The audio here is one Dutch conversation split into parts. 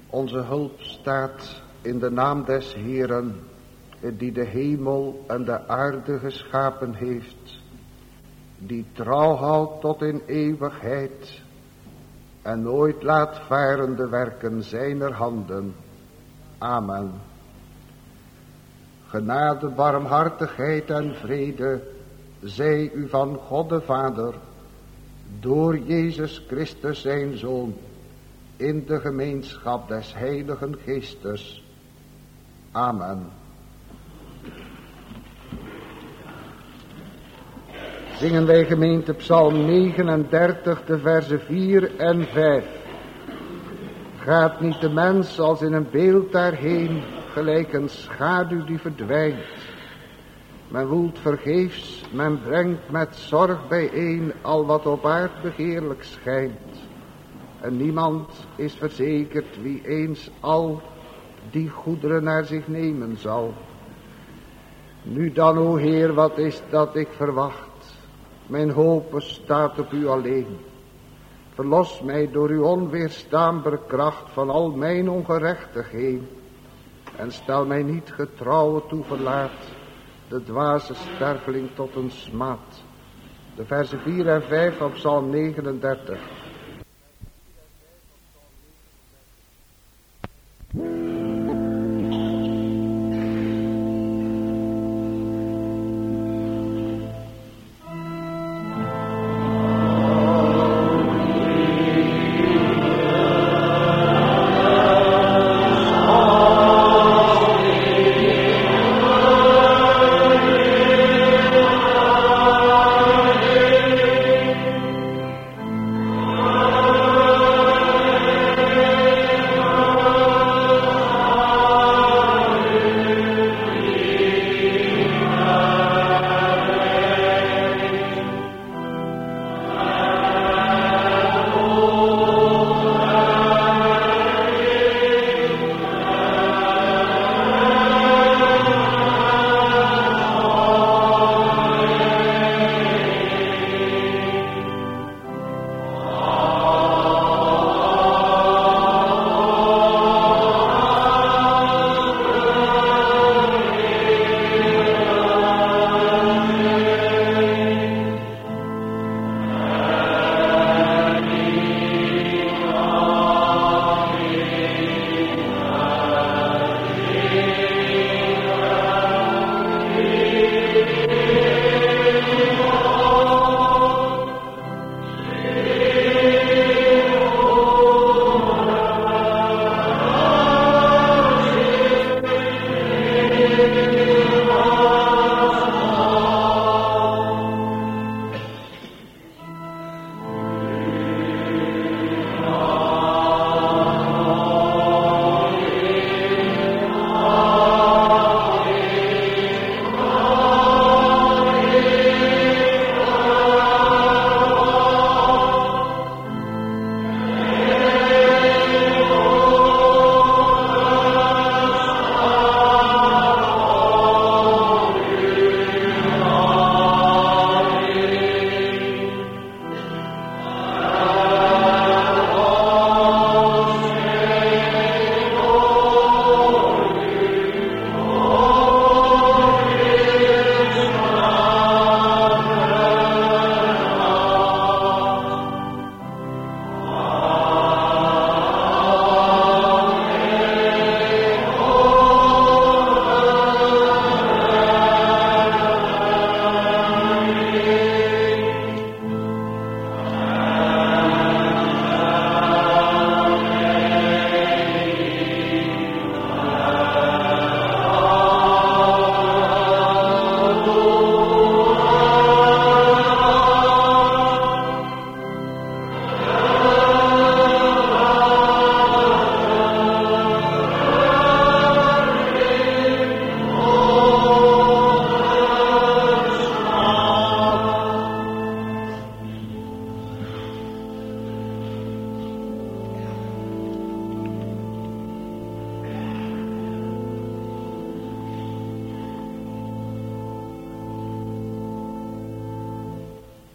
Onze hulp staat in de naam des Heeren, die de hemel en de aarde geschapen heeft, die trouw houdt tot in eeuwigheid en nooit laat varen de werken zijner handen. Amen. Genade, barmhartigheid en vrede zij u van God de Vader, door Jezus Christus zijn Zoon, in de gemeenschap des Heiligen Geestes. Amen. Zingen wij gemeente Psalm 39, de versen 4 en 5. Gaat niet de mens als in een beeld daarheen, gelijk een schaduw die verdwijnt. Men woelt vergeefs, men brengt met zorg bijeen al wat op aard begeerlijk schijnt. En niemand is verzekerd wie eens al die goederen naar zich nemen zal. Nu dan, o Heer, wat is dat ik verwacht? Mijn hoop staat op u alleen. Verlos mij door uw onweerstaanbare kracht van al mijn ongerechtigheden. En stel mij niet getrouwe toeverlaat, de dwaze sterveling tot een smaad. De versen 4 en 5 van Psalm 39.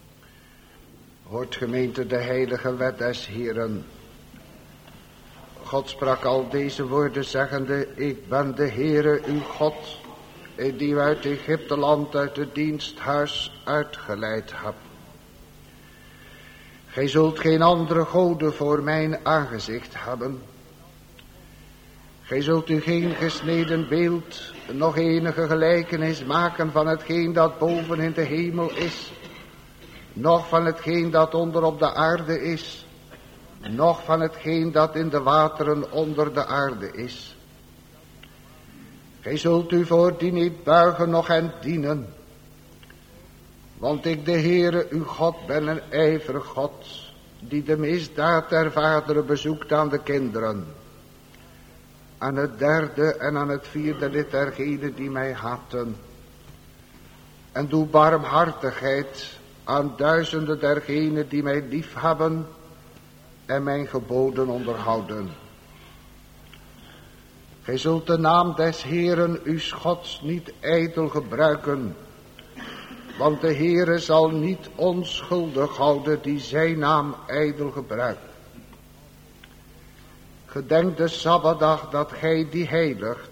Hoort gemeente de heilige wet des Heeren. God sprak al deze woorden zeggende, ik ben de Heere uw God, die u uit Egypteland, uit het diensthuis uitgeleid hebt. Gij zult geen andere goden voor mijn aangezicht hebben. Gij zult u geen gesneden beeld, nog enige gelijkenis maken van hetgeen dat boven in de hemel is, noch van hetgeen dat onder op de aarde is, noch van hetgeen dat in de wateren onder de aarde is. Gij zult u voor die niet buigen, noch hen dienen. Want ik, de Heere, uw God, ben een ijverig God, die de misdaad der vaderen bezoekt aan de kinderen, aan het derde en aan het vierde lid dergenen die mij haten. En doe barmhartigheid aan duizenden dergenen die mij lief hebben en mijn geboden onderhouden. Gij zult de naam des Heeren uw Gods niet ijdel gebruiken, want de Heere zal niet onschuldig houden die zijn naam ijdel gebruikt. Gedenk de Sabbatdag dat gij die heiligt.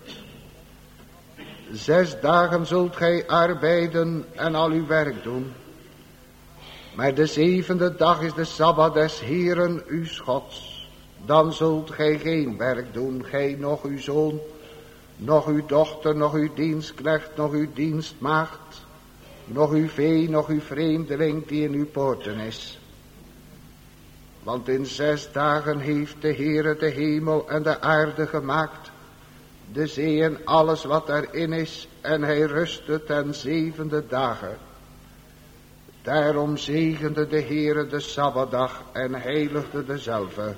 6 dagen zult gij arbeiden en al uw werk doen. Maar de 7e dag is de Sabbat des Heeren uw Gods. Dan zult gij geen werk doen, gij noch uw zoon, noch uw dochter, noch uw dienstknecht, noch uw dienstmaagd, noch uw vee, noch uw vreemdeling die in uw poorten is. Want in 6 dagen heeft de Heere de hemel en de aarde gemaakt, de zee en alles wat erin is, en hij rustte ten 7e dagen. Daarom zegende de Heere de Sabbatdag en heiligde dezelve.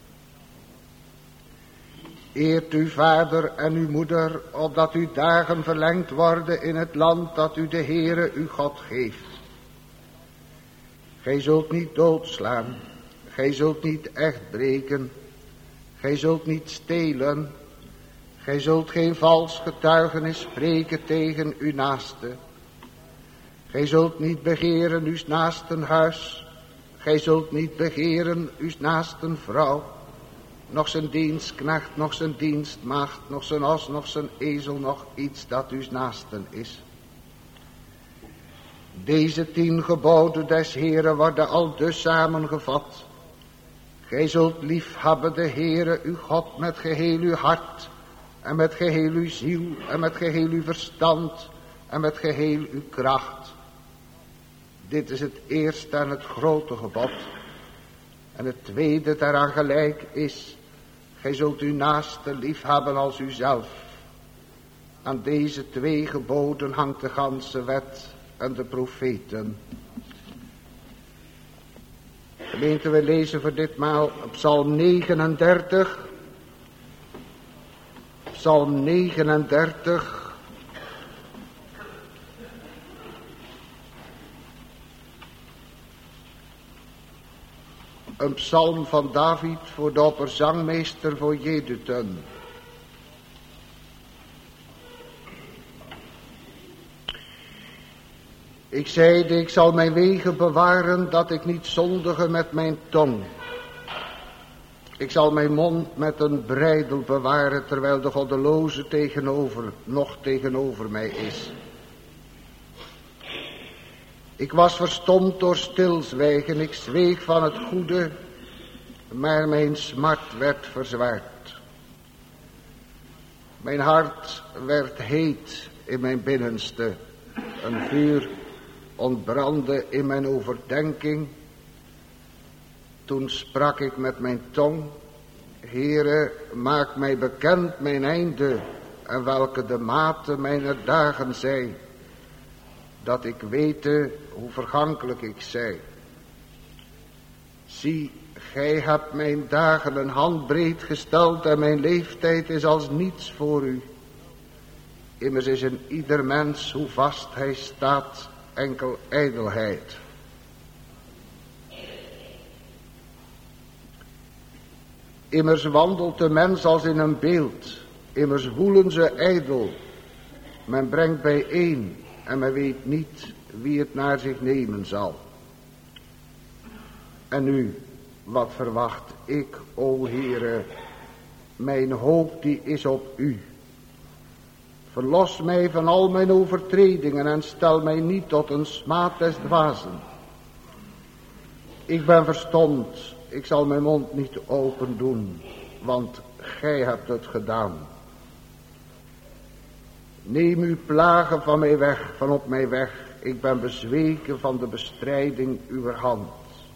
Eert uw vader en uw moeder, opdat uw dagen verlengd worden in het land dat u de Heere uw God geeft. Gij zult niet doodslaan, gij zult niet echt breken, gij zult niet stelen, gij zult geen vals getuigenis spreken tegen uw naaste. Gij zult niet begeren uw naasten huis, gij zult niet begeren uw naasten vrouw, nog zijn dienstknecht, nog zijn dienstmaagd, nog zijn os, nog zijn ezel, nog iets dat uw naasten is. Deze 10 geboden des Heeren worden al dus samengevat. Gij zult lief hebben de Heere uw God met geheel uw hart, en met geheel uw ziel, en met geheel uw verstand, en met geheel uw kracht. Dit is het eerste en het grote gebod. En het tweede daaraan gelijk is, gij zult uw naaste lief hebben als uzelf. Aan deze 2 geboden hangt de ganse wet en de profeten. Gemeente, we lezen voor ditmaal Psalm 39. Psalm 39. Een psalm van David voor de opperzangmeester voor Jedutun. Ik zeide, ik zal mijn wegen bewaren, dat ik niet zondige met mijn tong. Ik zal mijn mond met een breidel bewaren, terwijl de goddeloze nog tegenover mij is. Ik was verstomd door stilzwijgen, ik zweeg van het goede, maar mijn smart werd verzwaard. Mijn hart werd heet in mijn binnenste, een vuur ontbrandde in mijn overdenking. Toen sprak ik met mijn tong, Heere, maak mij bekend mijn einde, en welke de mate mijner dagen zij, dat ik wete hoe vergankelijk ik zij. Zie, gij hebt mijn dagen een handbreed gesteld, en mijn leeftijd is als niets voor u. Immers is in ieder mens, hoe vast hij staat, enkel ijdelheid. Immers wandelt de mens als in een beeld, immers woelen ze ijdel. Men brengt bijeen en men weet niet wie het naar zich nemen zal. En nu, wat verwacht ik, o Heere, Mijn hoop die is op u. Verlos mij van al mijn overtredingen en stel mij niet tot een smaad des dwazen. Ik ben verstomd, ik zal mijn mond niet open doen, want gij hebt het gedaan. Neem uw plagen van mij weg, van op mij weg. Ik ben bezweken van de bestrijding uw hand.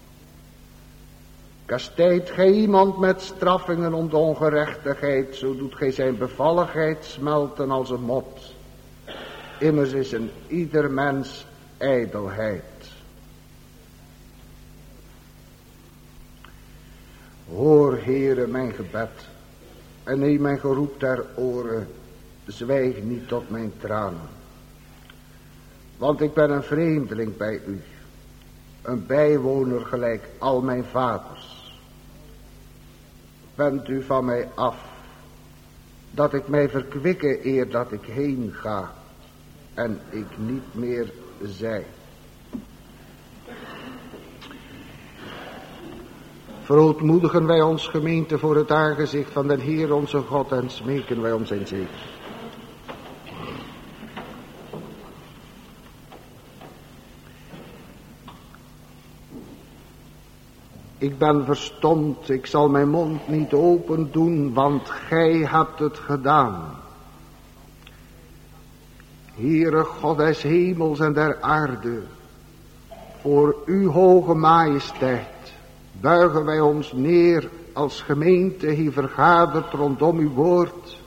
Kastijdt gij iemand met straffingen om de ongerechtigheid, zo doet gij zijn bevalligheid smelten als een mot. Immers is een ieder mens ijdelheid. Hoor, Heere, mijn gebed en neem mijn geroep ter oren. Zwijg niet tot mijn tranen. Want ik ben een vreemdeling bij u, een bijwoner gelijk al mijn vaders. Wend u van mij af, dat ik mij verkwikke eer dat ik heen ga en ik niet meer zij. Verootmoedigen wij ons gemeente voor het aangezicht van den Heer onze God en smeken wij om zijn zegen. Ik ben verstomd, ik zal mijn mond niet open doen, want gij hebt het gedaan. Heere God des hemels en der aarde, voor uw hoge majesteit buigen wij ons neer als gemeente hier vergaderd rondom uw woord,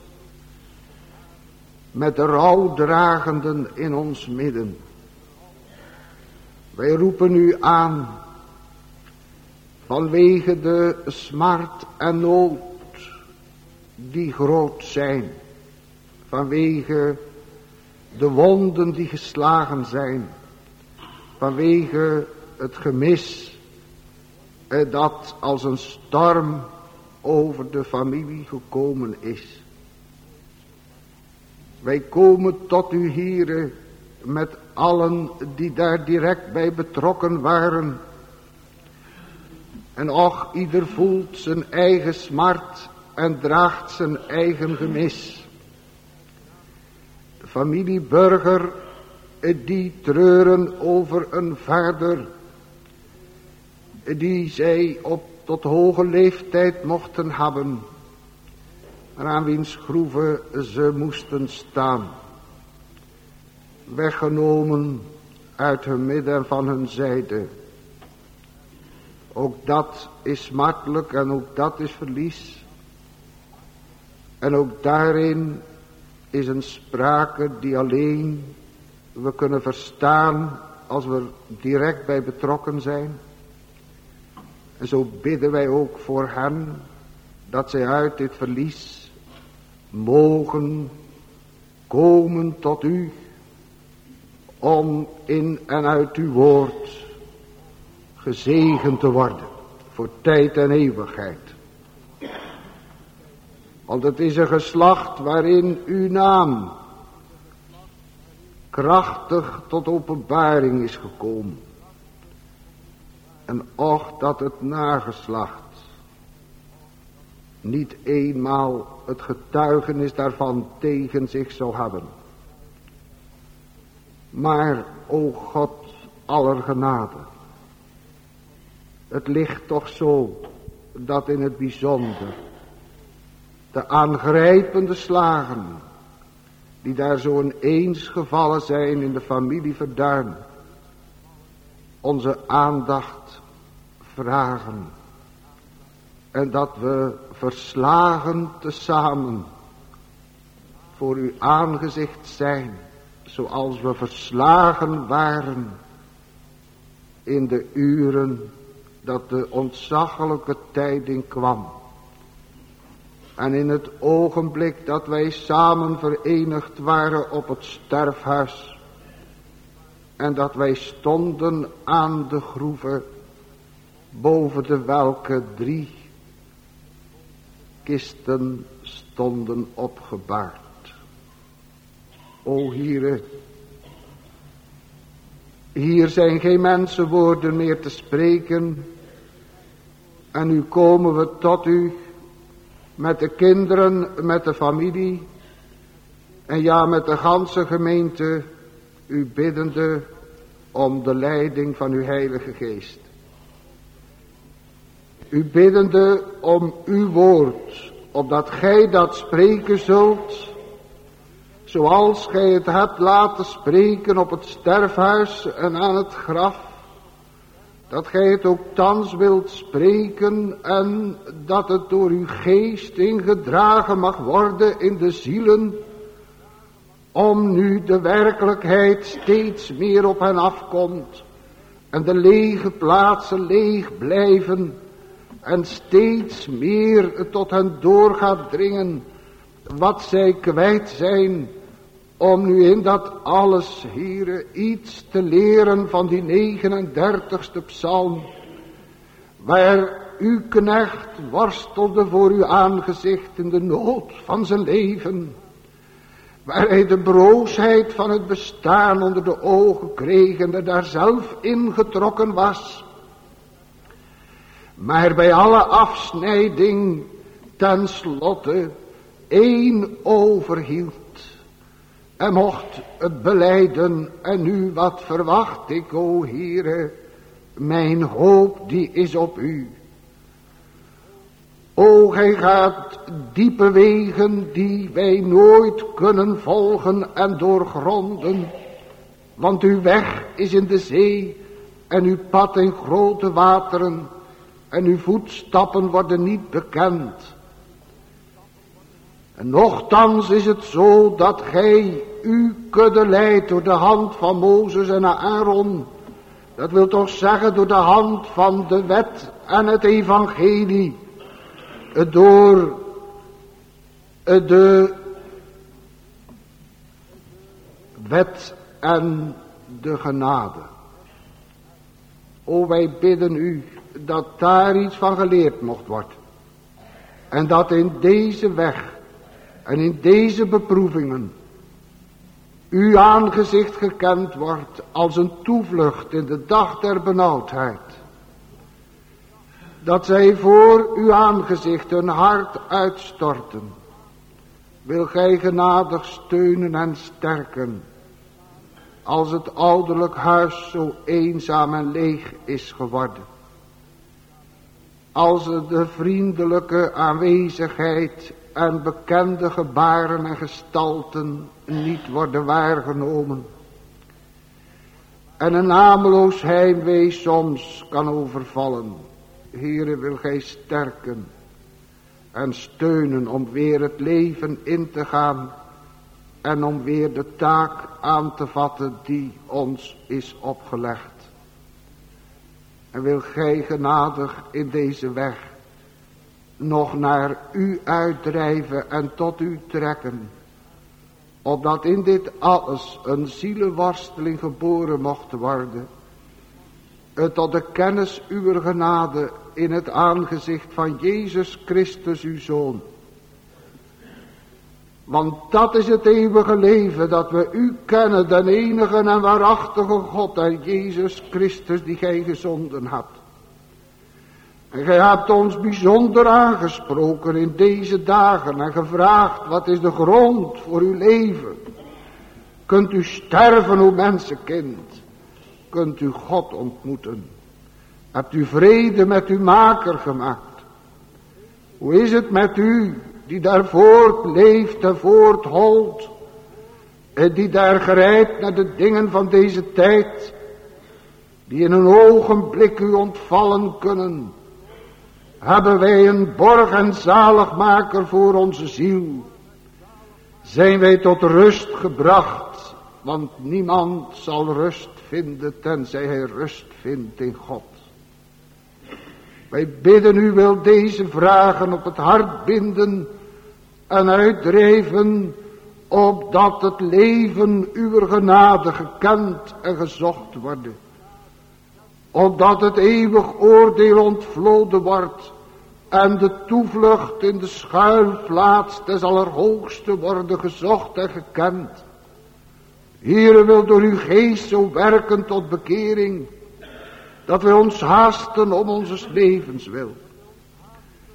met de rouwdragenden in ons midden. Wij roepen u aan, vanwege de smart en nood die groot zijn, vanwege de wonden die geslagen zijn, vanwege het gemis dat als een storm over de familie gekomen is. Wij komen tot u, Heere, met allen die daar direct bij betrokken waren. En och, ieder voelt zijn eigen smart en draagt zijn eigen gemis. De familie Burger, die treuren over een vader die zij op tot hoge leeftijd mochten hebben, en aan wiens groeven ze moesten staan. Weggenomen uit hun midden en van hun zijde. Ook dat is smartelijk en ook dat is verlies. En ook daarin is een sprake die alleen we kunnen verstaan als we direct bij betrokken zijn. En zo bidden wij ook voor hen dat zij uit dit verlies mogen komen tot u om in en uit uw woord gezegend te worden voor tijd en eeuwigheid. Want het is een geslacht waarin uw naam krachtig tot openbaring is gekomen. En och dat het nageslacht niet eenmaal het getuigenis daarvan tegen zich zou hebben. Maar, o God aller genade, het ligt toch zo dat in het bijzonder de aangrijpende slagen die daar zo ineens gevallen zijn in de familie Verduin onze aandacht vragen. En dat we verslagen tezamen voor uw aangezicht zijn, zoals we verslagen waren in de uren dat de ontzaglijke tijding kwam. En in het ogenblik dat wij samen verenigd waren op het sterfhuis. En dat wij stonden aan de groeve, boven de welke 3 kisten stonden opgebaard. O Heere, hier zijn geen mensenwoorden meer te spreken. En nu komen we tot u met de kinderen, met de familie en ja, met de ganse gemeente, u biddende om de leiding van uw Heilige Geest. U biddende om uw woord, opdat gij dat spreken zult, zoals gij het hebt laten spreken op het sterfhuis en aan het graf, dat gij het ook thans wilt spreken en dat het door uw geest ingedragen mag worden in de zielen, om nu de werkelijkheid steeds meer op hen afkomt en de lege plaatsen leeg blijven en steeds meer tot hen door gaat dringen wat zij kwijt zijn, om nu in dat alles, Heere, iets te leren van die 39ste psalm, waar uw knecht worstelde voor uw aangezicht in de nood van zijn leven, waar hij de broosheid van het bestaan onder de ogen kreeg en er daar zelf ingetrokken was, maar bij alle afsnijding ten slotte één overhield en mocht het belijden. En nu wat verwacht ik, o Heere, mijn hoop die is op u. O, gij gaat diepe wegen die wij nooit kunnen volgen en doorgronden, want uw weg is in de zee en uw pad in grote wateren en uw voetstappen worden niet bekend. En nochtans is het zo dat gij uw kudde leidt door de hand van Mozes en Aaron. Dat wil toch zeggen door de hand van de wet en het evangelie. Door de wet en de genade. O, wij bidden u dat daar iets van geleerd mocht worden. En dat in deze weg en in deze beproevingen uw aangezicht gekend wordt als een toevlucht in de dag der benauwdheid. Dat zij voor uw aangezicht hun hart uitstorten. Wil gij genadig steunen en sterken, als het ouderlijk huis zo eenzaam en leeg is geworden. Als de vriendelijke aanwezigheid en bekende gebaren en gestalten niet worden waargenomen. En een nameloos heimwee soms kan overvallen. Heere, wil gij sterken en steunen om weer het leven in te gaan en om weer de taak aan te vatten die ons is opgelegd. En wil gij genadig in deze weg nog naar u uitdrijven en tot u trekken, opdat in dit alles een zielenworsteling geboren mocht worden, tot de kennis uwer genade in het aangezicht van Jezus Christus uw Zoon. Want dat is het eeuwige leven, dat we u kennen, den enige en waarachtige God en Jezus Christus die gij gezonden hebt. En gij hebt ons bijzonder aangesproken in deze dagen en gevraagd, wat is de grond voor uw leven? Kunt u sterven, o mensenkind? Kunt u God ontmoeten? Hebt u vrede met uw maker gemaakt? Hoe is het met u die daar voortleeft en voortholt, en die daar grijpt naar de dingen van deze tijd, die in een ogenblik u ontvallen kunnen? Hebben wij een borg en zaligmaker voor onze ziel? Zijn wij tot rust gebracht? Want niemand zal rust vinden tenzij hij rust vindt in God. Wij bidden u, wil deze vragen op het hart binden en uitdrijven, opdat het leven uwer genade gekend en gezocht worden. Opdat het eeuwig oordeel ontvloden wordt en de toevlucht in de schuilplaats des Allerhoogste worden gezocht en gekend. Heere, wil door uw geest zo werken tot bekering, dat wij ons haasten om onze levens wil.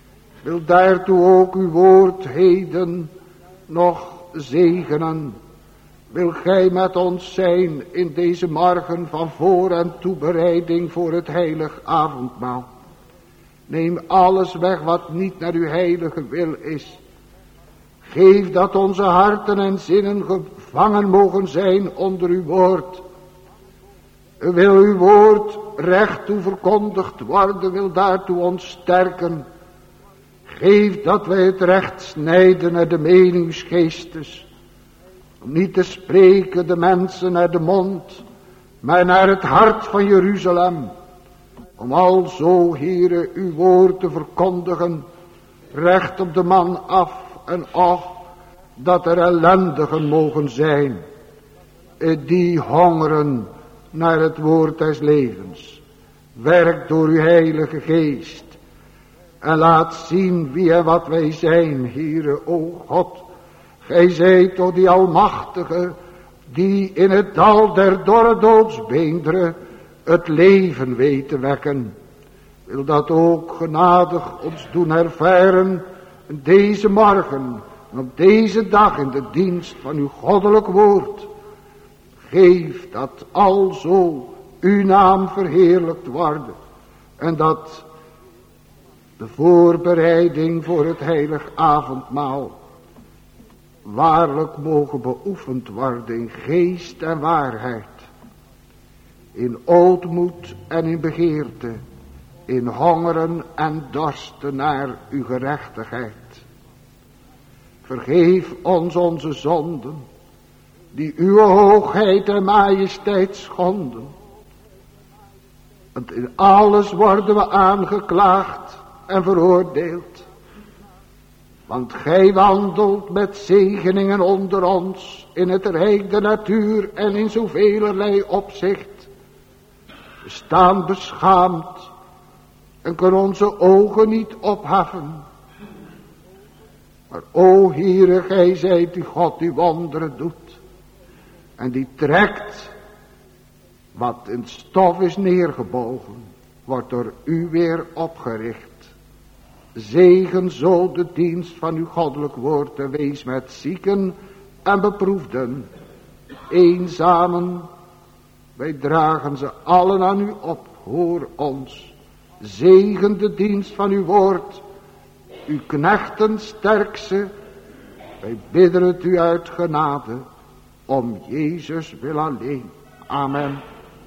wil daartoe ook uw woord heden nog zegenen. Wil gij met ons zijn in deze morgen van voor- en toebereiding voor het heilig avondmaal. Neem alles weg wat niet naar uw heilige wil is. Geef dat onze harten en zinnen gevangen mogen zijn onder uw woord. Wil uw woord recht toe verkondigd worden, wil daartoe ons sterken. Geef dat wij het recht snijden naar de mening uws geestes. Om niet te spreken de mensen naar de mond, maar naar het hart van Jeruzalem. Om alzo, Heere, uw woord te verkondigen, recht op de man af en och, dat er ellendigen mogen zijn, die hongeren naar het woord des levens. Werk door uw heilige geest en laat zien wie en wat wij zijn, Heere, o God. Gij zijt toch die almachtige, die in het dal der dorre doodsbeenderen het leven weet te wekken. Wil dat ook genadig ons doen ervaren deze morgen en op deze dag in de dienst van uw goddelijk woord. Geef dat alzo uw naam verheerlijkt worden en dat de voorbereiding voor het heilig avondmaal waarlijk mogen beoefend worden in geest en waarheid, in ootmoed en in begeerte, in hongeren en dorsten naar uw gerechtigheid. Vergeef ons onze zonden, die uw hoogheid en majesteit schonden. Want in alles worden we aangeklaagd en veroordeeld. Want gij wandelt met zegeningen onder ons in het rijk der natuur en in zovelerlei opzicht. We staan beschaamd en kunnen onze ogen niet opheffen. Maar o Heere, gij zijt die God die wonderen doet en die trekt wat in stof is neergebogen, wordt door u weer opgericht. Zegen zo de dienst van uw goddelijk woord en wees met zieken en beproefden, eenzamen. Wij dragen ze allen aan u op, hoor ons. Zegen de dienst van uw woord, uw knechten sterk ze. Wij bidden het u uit genade, om Jezus wil alleen. Amen.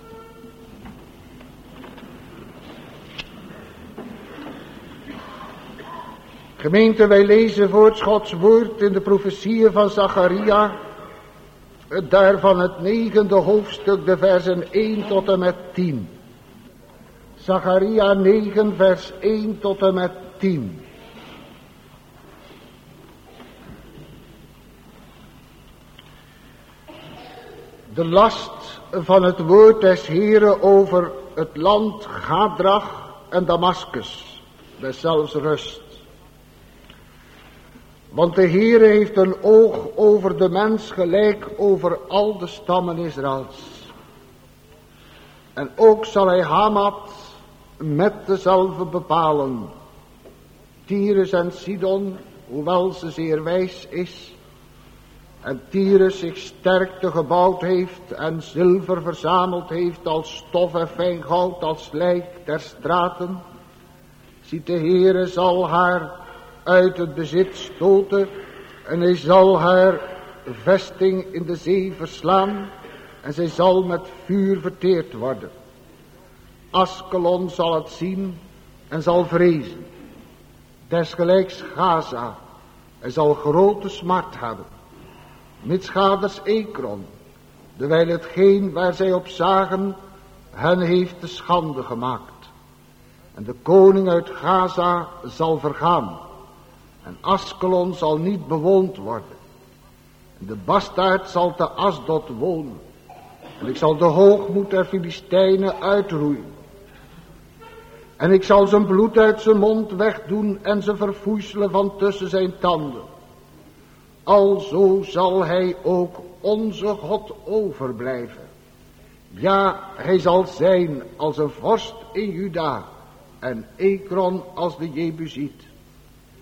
Gemeente, wij lezen voorts Gods woord in de profetieën van Zacharia, daarvan het 9e hoofdstuk, de versen 1 tot en met 10. Zacharia 9, vers 1 tot en met 10. De last van het woord des Heeren over het land Gadrach en Damaskus, deszelfs rust. Want de Heere heeft een oog over de mens gelijk over al de stammen Israëls. En ook zal hij Hamat met dezelfde bepalen. Tyrus en Sidon, hoewel ze zeer wijs is, en Tyrus zich sterkte gebouwd heeft en zilver verzameld heeft als stof en fijn goud als lijk der straten, ziet de Heere zal haar uit het bezit stoten en hij zal haar vesting in de zee verslaan en zij zal met vuur verteerd worden. Askelon zal het zien en zal vrezen. Desgelijks Gaza, hij zal grote smart hebben. Mitsgaders Ekron, dewijl hetgeen waar zij op zagen hen heeft te schande gemaakt. En de koning uit Gaza zal vergaan. En Askelon zal niet bewoond worden. En de bastaard zal te Asdod wonen. En ik zal de hoogmoed der Filistijnen uitroeien. En ik zal zijn bloed uit zijn mond wegdoen en ze verfoeiselen van tussen zijn tanden. Alzo zal hij ook onze God overblijven. Ja, hij zal zijn als een vorst in Juda en Ekron als de Jebusiet.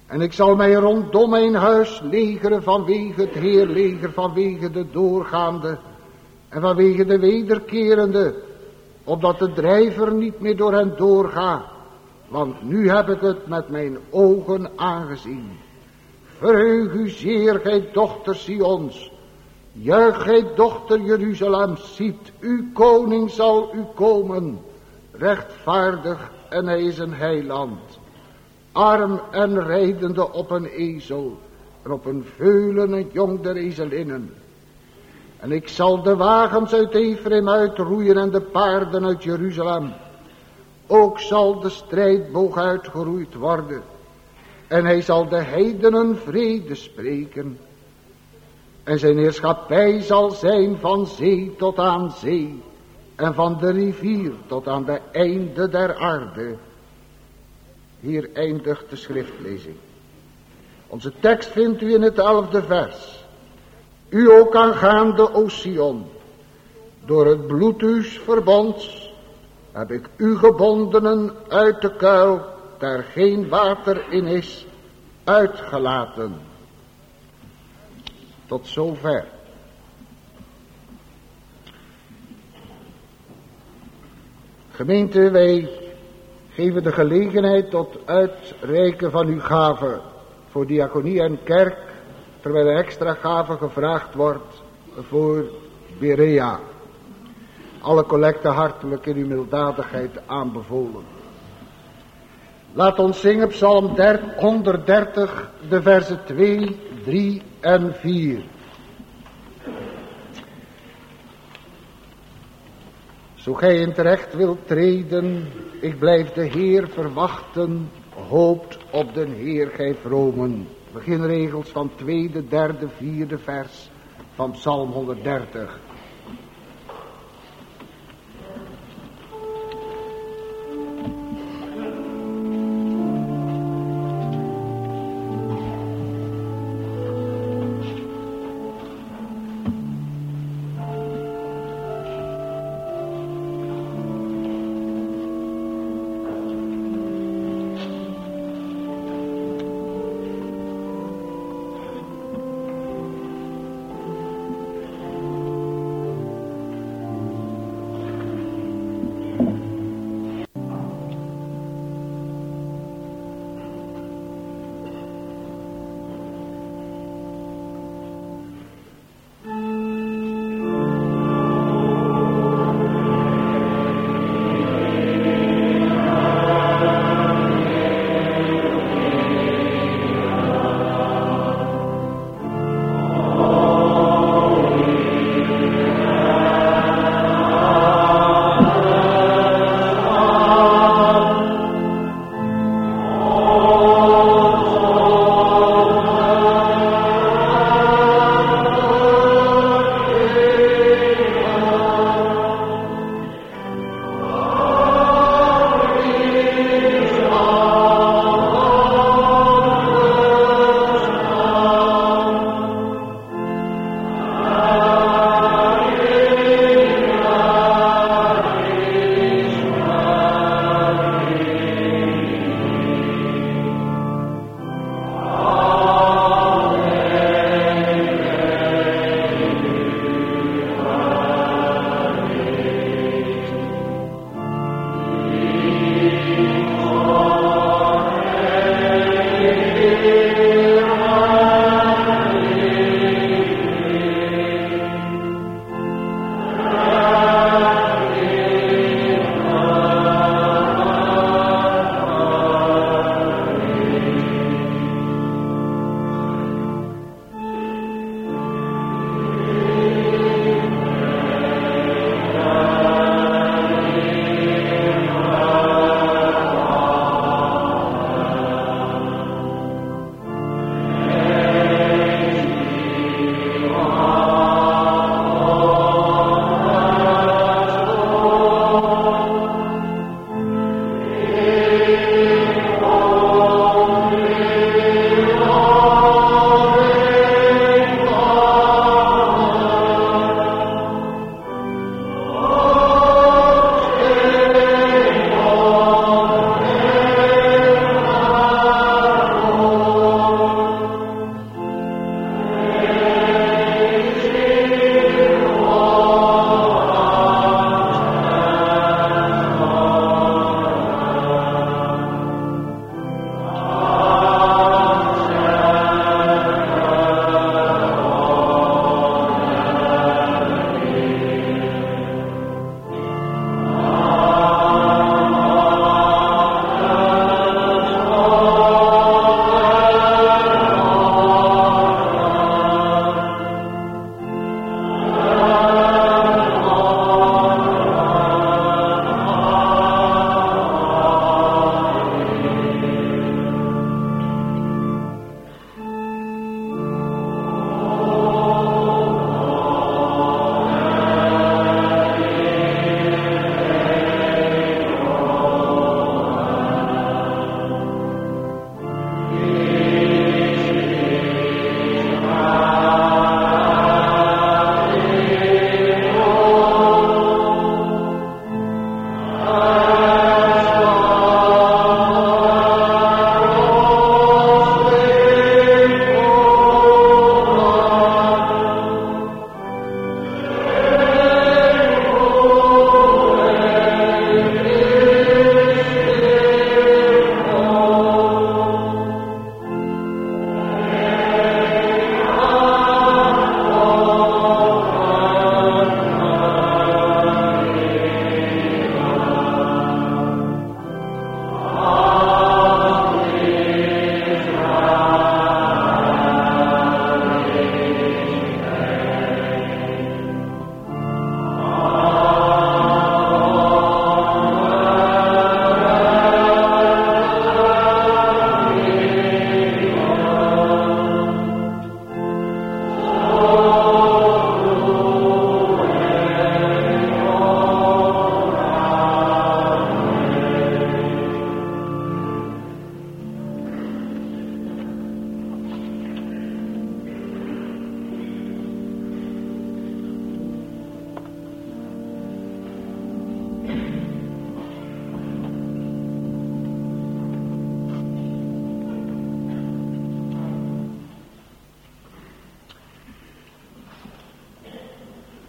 En ik zal mij rondom mijn huis legeren vanwege het heerleger, vanwege de doorgaande en vanwege de wederkerende, opdat de drijver niet meer door hen doorgaat. Want nu heb ik het met mijn ogen aangezien. Verheug u zeer, gij dochter Sions. Juich, gij dochter Jeruzalem. Ziet, uw koning zal u komen. Rechtvaardig, en hij is een heiland. Arm en rijdende op een ezel. En op een veulen het jong der ezelinnen. En ik zal de wagens uit Ephraim uitroeien en de paarden uit Jeruzalem. Ook zal de strijdboog uitgeroeid worden. En hij zal de heidenen vrede spreken. En zijn heerschappij zal zijn van zee tot aan zee. En van de rivier tot aan de einde der aarde. Hier eindigt de schriftlezing. Onze tekst vindt u in het 11e vers. U ook aangaande, o Sion, door het bloed uws verbonds heb ik u gebondenen uit de kuil, daar geen water in is, uitgelaten. Tot zover. Gemeente, wij geven de gelegenheid tot uitreiken van uw gaven voor diaconie en kerk, terwijl er extra gave gevraagd wordt voor Berea. Alle collecten hartelijk in uw milddadigheid aanbevolen. Laat ons zingen Psalm 130, de versen 2, 3 en 4. Zo gij in terecht wilt treden, ik blijf de Heer verwachten, hoopt op den Heer gij vromen. Beginregels van 2e, 3e, 4e vers van Psalm 130.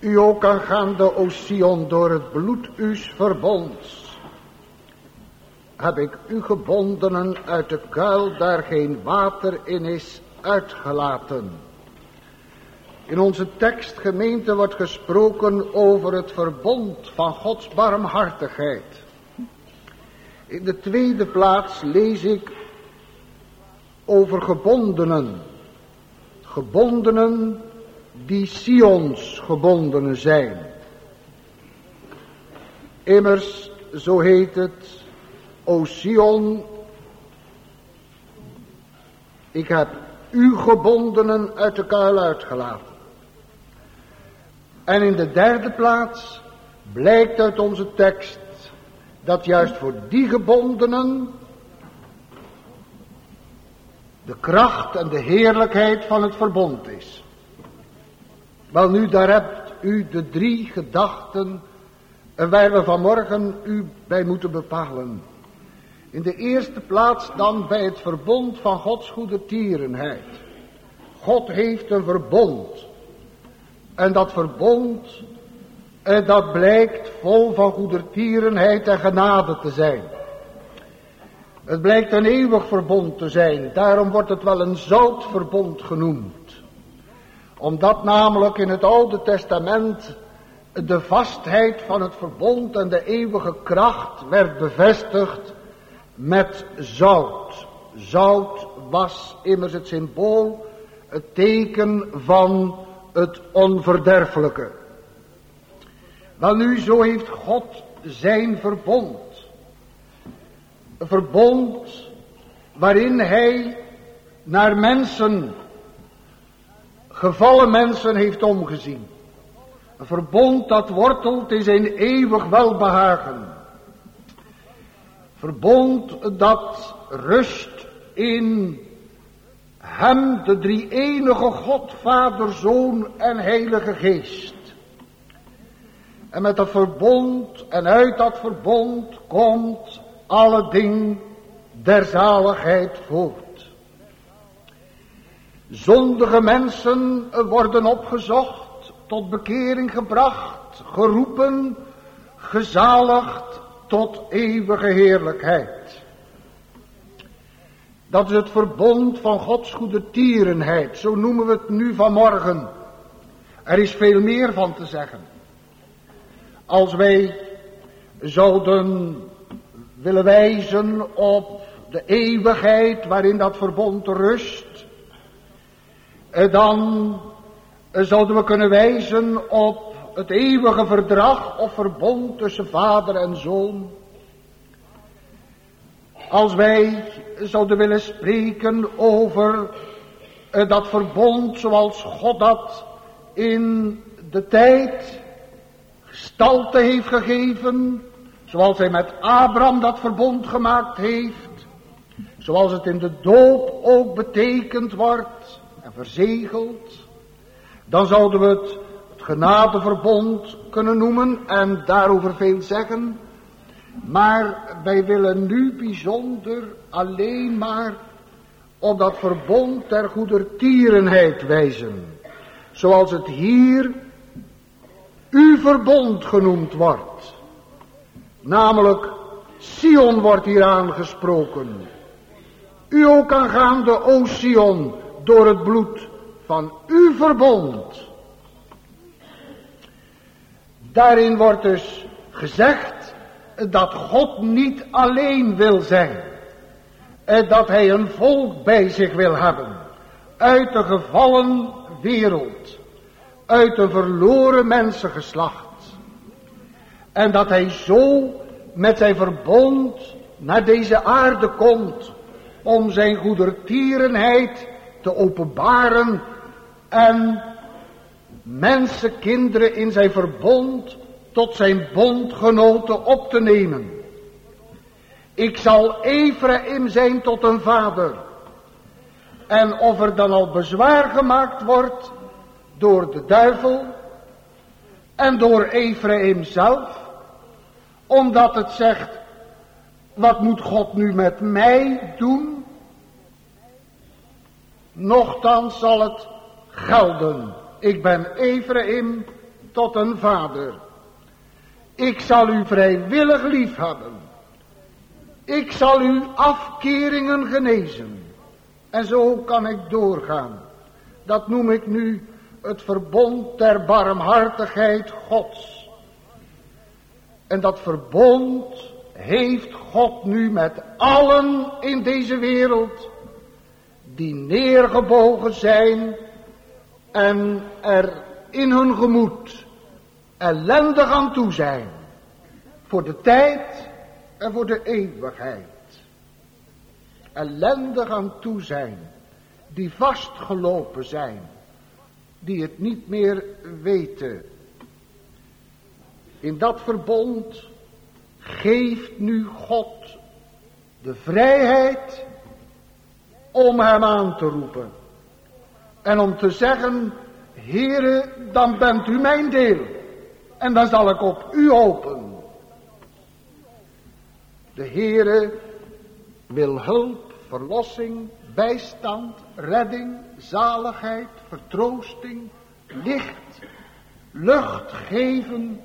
U ook aangaande, o Sion, door het bloed uws verbonds, heb ik u gebondenen uit de kuil, daar geen water in is, uitgelaten. In onze tekst, gemeente, wordt gesproken over het verbond van Gods barmhartigheid. In de tweede plaats lees ik over gebondenen. Gebondenen die Sions gebondenen zijn. Immers, zo heet het, o Sion, ik heb u gebondenen uit de kuil uitgelaten. En in de derde plaats blijkt uit onze tekst dat juist voor die gebondenen de kracht en de heerlijkheid van het verbond is. Welnu, daar hebt u de 3 gedachten waar we vanmorgen u bij moeten bepalen. In de eerste plaats dan bij het verbond van Gods goedertierenheid. God heeft een verbond. En dat verbond, dat blijkt vol van goedertierenheid en genade te zijn. Het blijkt een eeuwig verbond te zijn. Daarom wordt het wel een zoutverbond genoemd. Omdat namelijk in het Oude Testament de vastheid van het verbond en de eeuwige kracht werd bevestigd met zout. Zout was immers het symbool, het teken van het onverderfelijke. Welnu, zo heeft God zijn verbond. Een verbond waarin hij naar mensen, gevallen mensen, heeft omgezien. Een verbond dat wortelt in zijn eeuwig welbehagen. Verbond dat rust in hem, de drie-enige God, Vader, Zoon en Heilige Geest. En met dat verbond en uit dat verbond komt alle dingen der zaligheid voort. Zondige mensen worden opgezocht, tot bekering gebracht, geroepen, gezaligd tot eeuwige heerlijkheid. Dat is het verbond van Gods goedertierenheid, zo noemen we het nu vanmorgen. Er is veel meer van te zeggen. Als wij zouden willen wijzen op de eeuwigheid waarin dat verbond rust, dan zouden we kunnen wijzen op het eeuwige verdrag of verbond tussen vader en zoon. Als wij zouden willen spreken over dat verbond zoals God dat in de tijd gestalte heeft gegeven, zoals hij met Abraham dat verbond gemaakt heeft, zoals het in de doop ook betekend wordt en verzegeld, dan zouden we het genadeverbond kunnen noemen en daarover veel zeggen. Maar wij willen nu bijzonder alleen maar op dat verbond der goedertierenheid wijzen, zoals het hier uw verbond genoemd wordt. Namelijk, Sion wordt hier aangesproken. U ook aangaande, o Sion, door het bloed van uw verbond. Daarin wordt dus gezegd dat God niet alleen wil zijn. Dat hij een volk bij zich wil hebben. Uit de gevallen wereld. Uit een verloren mensengeslacht. En dat hij zo met zijn verbond naar deze aarde komt. Om zijn goedertierenheid te openbaren. En mensenkinderen in zijn verbond tot zijn bondgenoten op te nemen. Ik zal Ephraim zijn tot een vader. En of er dan al bezwaar gemaakt wordt door de duivel en door Ephraim zelf, omdat het zegt, wat moet God nu met mij doen? Nochtans zal het gelden. Ik ben Ephraim tot een vader. Ik zal u vrijwillig lief hebben. Ik zal uw afkeringen genezen. En zo kan ik doorgaan. Dat noem ik nu het verbond der barmhartigheid Gods. En dat verbond heeft God nu met allen in deze wereld die neergebogen zijn en er in hun gemoed ellendig aan toe zijn, voor de tijd en voor de eeuwigheid. Ellendig aan toe zijn, die vastgelopen zijn, die het niet meer weten. In dat verbond geeft nu God de vrijheid om hem aan te roepen. En om te zeggen, Heere, dan bent u mijn deel. En dan zal ik op u hopen. De Heere wil hulp, verlossing, bijstand, redding, zaligheid, vertroosting, licht, lucht geven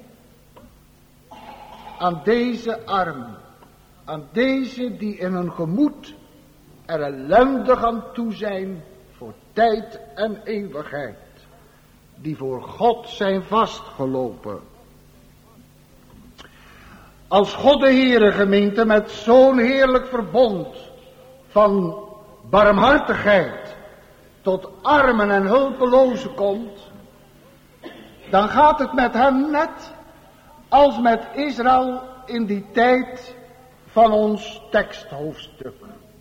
aan deze armen, aan deze die in hun gemoed er ellendig aan toe zijn voor tijd en eeuwigheid, die voor God zijn vastgelopen. Als God de Heere gemeente met zo'n heerlijk verbond van barmhartigheid tot armen en hulpelozen komt, dan gaat het met hem net als met Israël in die tijd van ons teksthoofdstuk.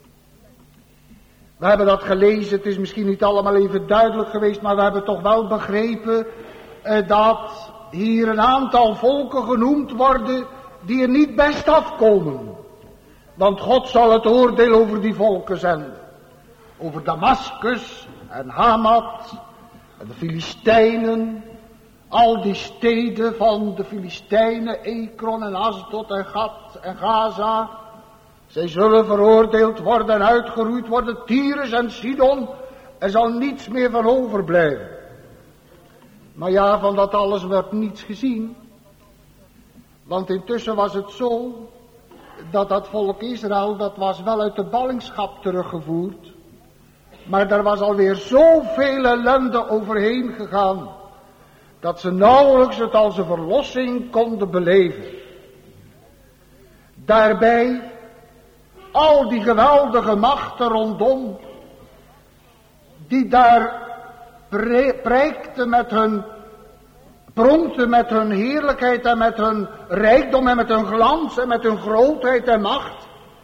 We hebben dat gelezen, het is misschien niet allemaal even duidelijk geweest, maar we hebben toch wel begrepen dat hier een aantal volken genoemd worden die er niet best afkomen. Want God zal het oordeel over die volken zenden. Over Damaskus en Hamat en de Filistijnen. Al die steden van de Filistijnen, Ekron en Asdod en Gat en Gaza. Zij zullen veroordeeld worden en uitgeroeid worden. Tyrus en Sidon. Er zal niets meer van overblijven. Maar ja, van dat alles werd niets gezien. Want intussen was het zo dat volk Israël, dat was wel uit de ballingschap teruggevoerd. Maar er was alweer zoveel ellende overheen gegaan, dat ze nauwelijks het als een verlossing konden beleven. Daarbij al die geweldige machten rondom, die daar prijkten met hun, pronkten met hun heerlijkheid en met hun rijkdom en met hun glans en met hun grootheid en macht.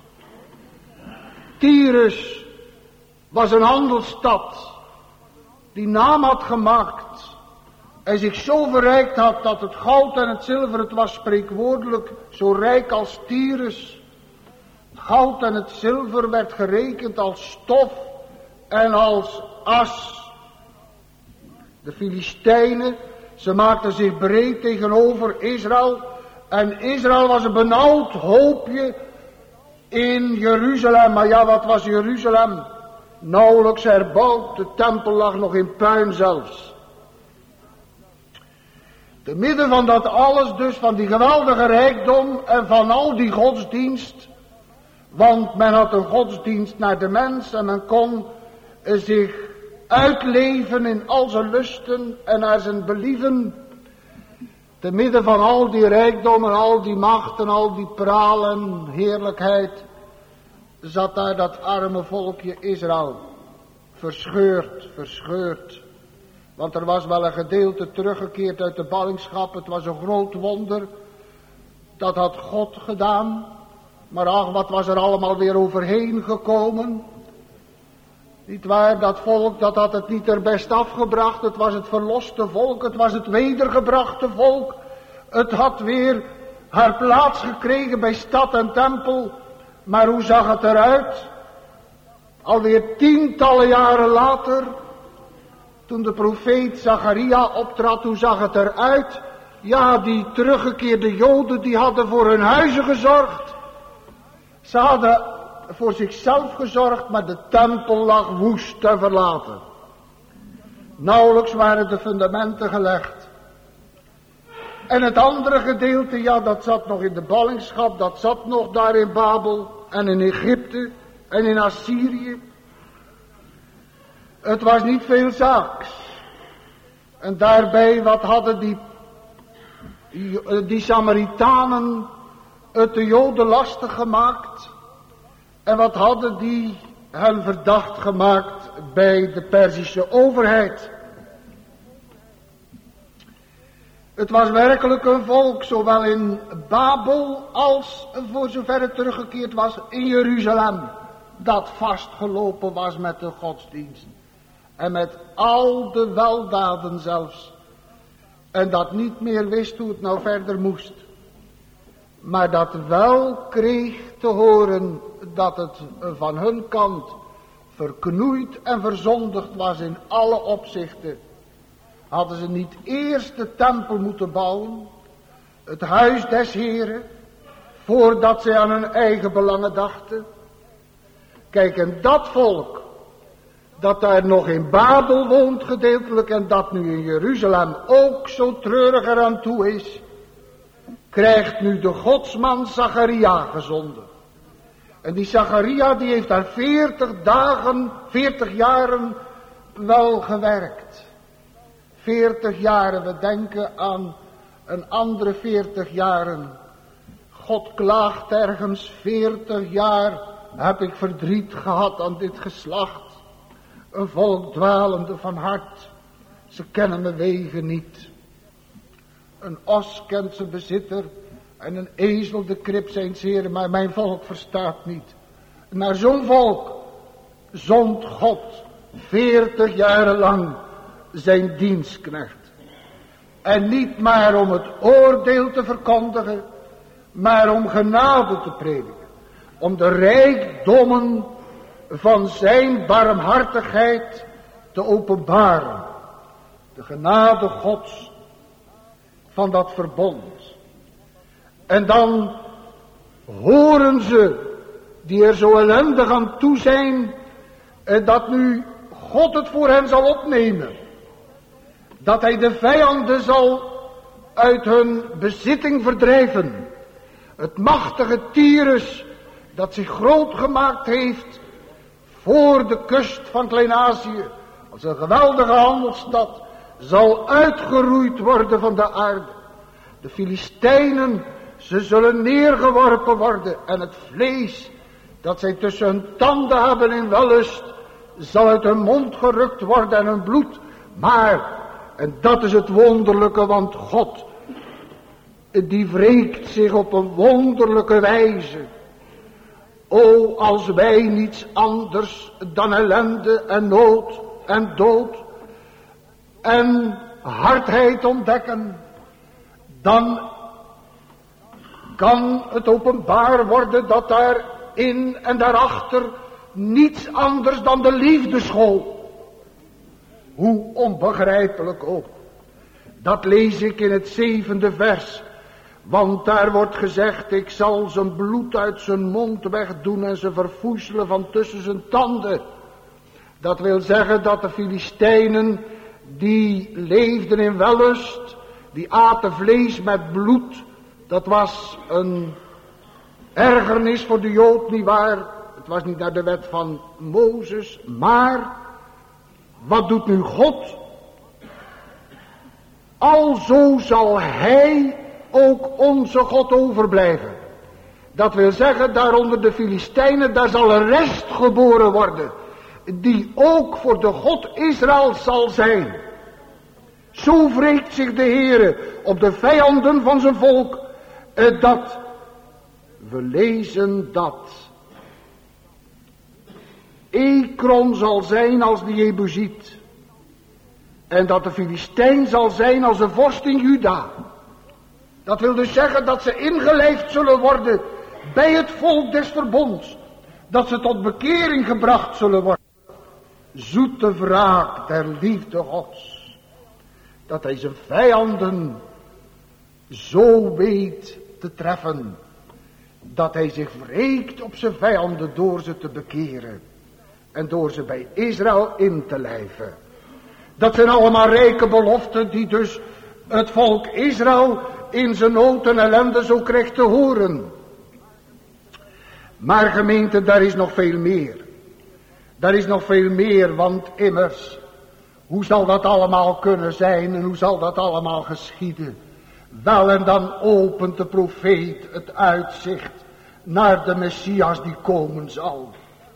Tyrus was een handelsstad die naam had gemaakt en zich zo verrijkt had dat het goud en het zilver, het was spreekwoordelijk zo rijk als Tyrus. Het goud en het zilver werd gerekend als stof en als as. De Filistijnen, ze maakten zich breed tegenover Israël. En Israël was een benauwd hoopje in Jeruzalem. Maar ja, wat was Jeruzalem? Nauwelijks herbouwd, de tempel lag nog in puin zelfs. Te midden van dat alles dus, van die geweldige rijkdom en van al die godsdienst. Want men had een godsdienst naar de mens en men kon zich uitleven in al zijn lusten en naar zijn believen. Te midden van al die rijkdom en al die macht en al die praal en heerlijkheid zat daar dat arme volkje Israël. Verscheurd. Want er was wel een gedeelte teruggekeerd uit de ballingschap. Het was een groot wonder. Dat had God gedaan. Maar ach, wat was er allemaal weer overheen gekomen. Niet waar, dat volk dat had het niet er best afgebracht. Het was het verloste volk, het was het wedergebrachte volk. Het had weer haar plaats gekregen bij stad en tempel. Maar hoe zag het eruit? Alweer tientallen jaren later, toen de profeet Zacharia optrad, hoe zag het eruit? Ja, die teruggekeerde Joden, die hadden voor hun huizen gezorgd. Ze hadden voor zichzelf gezorgd, maar de tempel lag woest en verlaten. Nauwelijks waren de fundamenten gelegd. En het andere gedeelte, ja, dat zat nog in de ballingschap, dat zat nog daar in Babel en in Egypte en in Assyrië. Het was niet veel zaaks. En daarbij, wat hadden die Samaritanen het de Joden lastig gemaakt? En wat hadden die hen verdacht gemaakt bij de Perzische overheid? Het was werkelijk een volk, zowel in Babel als, voor zover het teruggekeerd was, in Jeruzalem, dat vastgelopen was met de godsdienst. En met al de weldaden zelfs. En dat niet meer wist hoe het nou verder moest. Maar dat wel kreeg te horen dat het van hun kant verknoeid en verzondigd was in alle opzichten. Hadden ze niet eerst de tempel moeten bouwen, het huis des Heren, voordat zij aan hun eigen belangen dachten? Kijk, en dat volk, dat daar nog in Babel woont gedeeltelijk en dat nu in Jeruzalem ook zo treurig eraan toe is, krijgt nu de godsman Zacharia gezonden. En die Zacharia die heeft daar 40 jaren wel gewerkt. 40 jaren, we denken aan een andere 40 jaren. God klaagt ergens, 40 jaar heb ik verdriet gehad aan dit geslacht. Een volk dwalende van hart, ze kennen mijn wegen niet. Een os kent zijn bezitter en een ezel de krib zijn heren, maar mijn volk verstaat niet. Naar zo'n volk zond God 40 jaren lang zijn dienstknecht. En niet maar om het oordeel te verkondigen, maar om genade te prediken. Om de rijkdommen van zijn barmhartigheid te openbaren. De genade Gods van dat verbond. En dan horen ze, die er zo ellendig aan toe zijn, dat nu God het voor hen zal opnemen. Dat hij de vijanden zal uit hun bezitting verdrijven. Het machtige Tyrus, dat zich groot gemaakt heeft voor de kust van Klein-Azië, als een geweldige handelsstad, zal uitgeroeid worden van de aarde. De Filistijnen, ze zullen neergeworpen worden en het vlees dat zij tussen hun tanden hebben in wellust, zal uit hun mond gerukt worden en hun bloed. Maar, en dat is het wonderlijke, want God, die wreekt zich op een wonderlijke wijze. O, als wij niets anders dan ellende en nood en dood en hardheid ontdekken, dan kan het openbaar worden dat daarin en daarachter niets anders dan de liefde school. Hoe onbegrijpelijk ook. Dat lees ik in het 7e vers. Want daar wordt gezegd, ik zal zijn bloed uit zijn mond wegdoen en ze verfoezelen van tussen zijn tanden. Dat wil zeggen dat de Filistijnen, die leefden in wellust, die aten vlees met bloed. Dat was een ergernis voor de Jood, nietwaar? Het was niet naar de wet van Mozes, maar wat doet nu God? Alzo zal hij ook onze God overblijven. Dat wil zeggen, daaronder de Filistijnen, daar zal een rest geboren worden, die ook voor de God Israël zal zijn. Zo wreekt zich de Heere op de vijanden van zijn volk, dat we lezen dat Ekron zal zijn als de Jebusiet, en dat de Filistijn zal zijn als de vorst in Juda. Dat wil dus zeggen dat ze ingelijfd zullen worden bij het volk des verbonds. Dat ze tot bekering gebracht zullen worden. Zoete wraak der liefde Gods. Dat hij zijn vijanden zo weet te treffen. Dat hij zich wreekt op zijn vijanden door ze te bekeren. En door ze bij Israël in te lijven. Dat zijn allemaal rijke beloften die dus het volk Israël in zijn nood en ellende zo krijgt te horen. Maar gemeente, daar is nog veel meer. Daar is nog veel meer, want immers, hoe zal dat allemaal kunnen zijn en hoe zal dat allemaal geschieden? Wel, en dan opent de profeet het uitzicht naar de Messias die komen zal.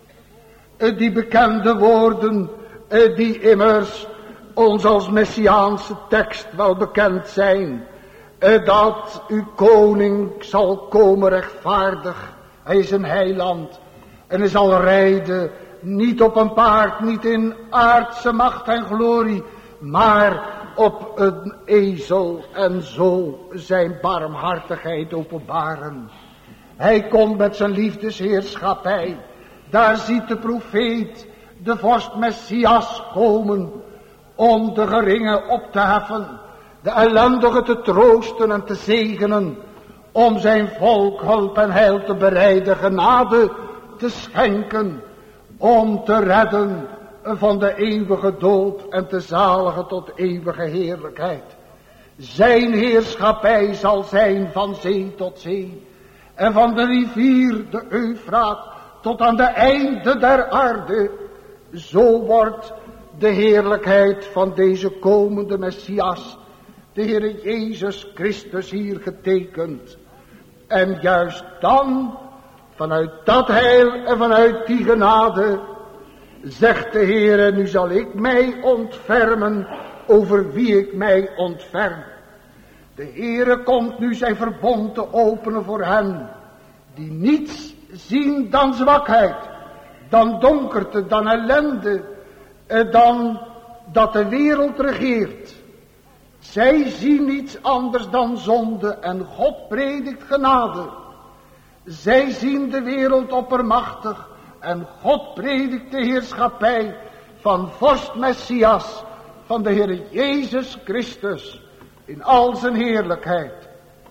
Die bekende woorden, die immers ons als Messiaanse tekst wel bekend zijn. Dat uw koning zal komen rechtvaardig. Hij is een heiland. En hij zal rijden niet op een paard, niet in aardse macht en glorie, maar op een ezel en zo zijn barmhartigheid openbaren. Hij komt met zijn liefdesheerschappij. Daar ziet de profeet de vorst Messias komen om de geringen op te heffen, de ellendigen te troosten en te zegenen, om zijn volk hulp en heil te bereiden, genade te schenken, om te redden van de eeuwige dood en te zaligen tot eeuwige heerlijkheid. Zijn heerschappij zal zijn van zee tot zee en van de rivier de Eufraat tot aan de einde der aarde. Zo wordt de heerlijkheid van deze komende Messias, de Heere Jezus Christus, hier getekend. En juist dan, vanuit dat heil en vanuit die genade, zegt de Heere, nu zal ik mij ontfermen over wie ik mij ontferm. De Heere komt nu zijn verbond te openen voor hen, die niets zien dan zwakheid, dan donkerte, dan ellende, dan dat de wereld regeert. Zij zien niets anders dan zonde en God predikt genade. Zij zien de wereld oppermachtig en God predikt de heerschappij van vorst Messias, van de Heer Jezus Christus in al zijn heerlijkheid.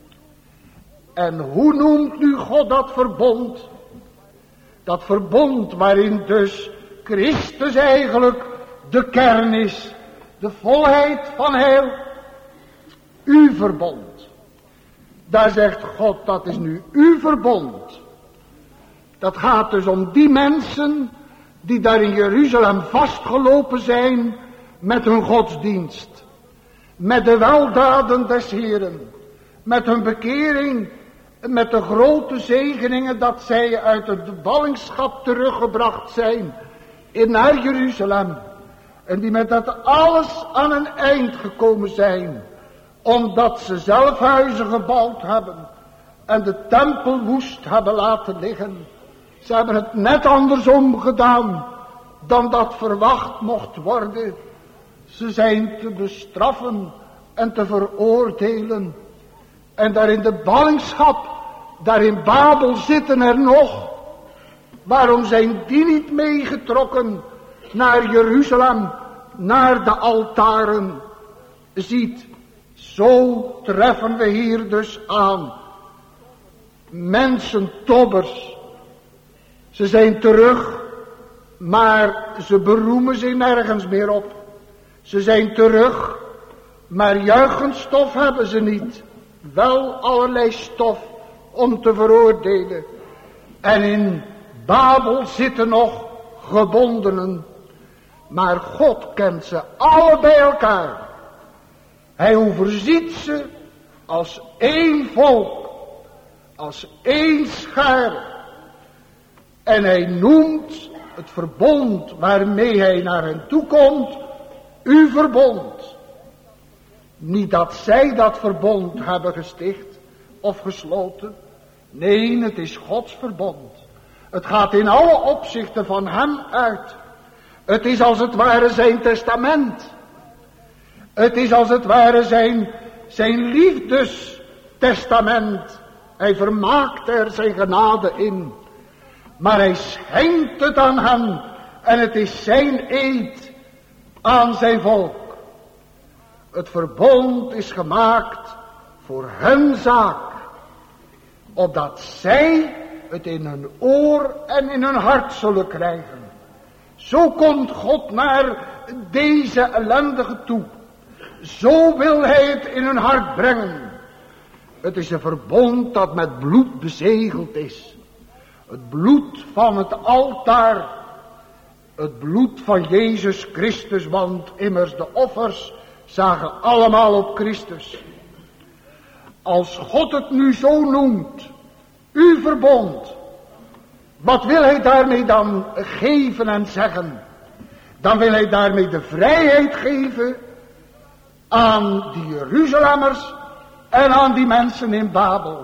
En hoe noemt nu God dat verbond? Dat verbond waarin dus Christus eigenlijk de kern is, de volheid van heil. Uw verbond. Daar zegt God, dat is nu uw verbond. Dat gaat dus om die mensen die daar in Jeruzalem vastgelopen zijn met hun godsdienst. Met de weldaden des Heeren. Met hun bekering, met de grote zegeningen dat zij uit het ballingschap teruggebracht zijn naar Jeruzalem. En die met dat alles aan een eind gekomen zijn, omdat ze zelf huizen gebouwd hebben en de tempel woest hebben laten liggen. Ze hebben het net andersom gedaan dan dat verwacht mocht worden. Ze zijn te bestraffen en te veroordelen. En daar in de ballingschap, daar in Babel zitten er nog. Waarom zijn die niet meegetrokken naar Jeruzalem, naar de altaren? Ziet, zo treffen we hier dus aan. Mensentobbers. Ze zijn terug, maar ze beroemen zich nergens meer op. Ze zijn terug, maar juichenstof hebben ze niet. Wel allerlei stof om te veroordelen. En in Babel zitten nog gebondenen. Maar God kent ze alle bij elkaar. Hij overziet ze als één volk, als één schare. En hij noemt het verbond waarmee hij naar hen toe komt, uw verbond. Niet dat zij dat verbond hebben gesticht of gesloten. Nee, het is Gods verbond. Het gaat in alle opzichten van hem uit. Het is als het ware zijn testament. Het is als het ware zijn liefdestestament. Hij vermaakt er zijn genade in. Maar hij schenkt het aan hen. En het is zijn eed aan zijn volk. Het verbond is gemaakt voor hun zaak. Opdat zij het in hun oor en in hun hart zullen krijgen. Zo komt God naar deze ellendige toe. Zo wil hij het in hun hart brengen. Het is een verbond dat met bloed bezegeld is. Het bloed van het altaar. Het bloed van Jezus Christus, want immers de offers zagen allemaal op Christus. Als God het nu zo noemt, uw verbond, wat wil hij daarmee dan geven en zeggen? Dan wil hij daarmee de vrijheid geven aan die Jeruzalemmers en aan die mensen in Babel.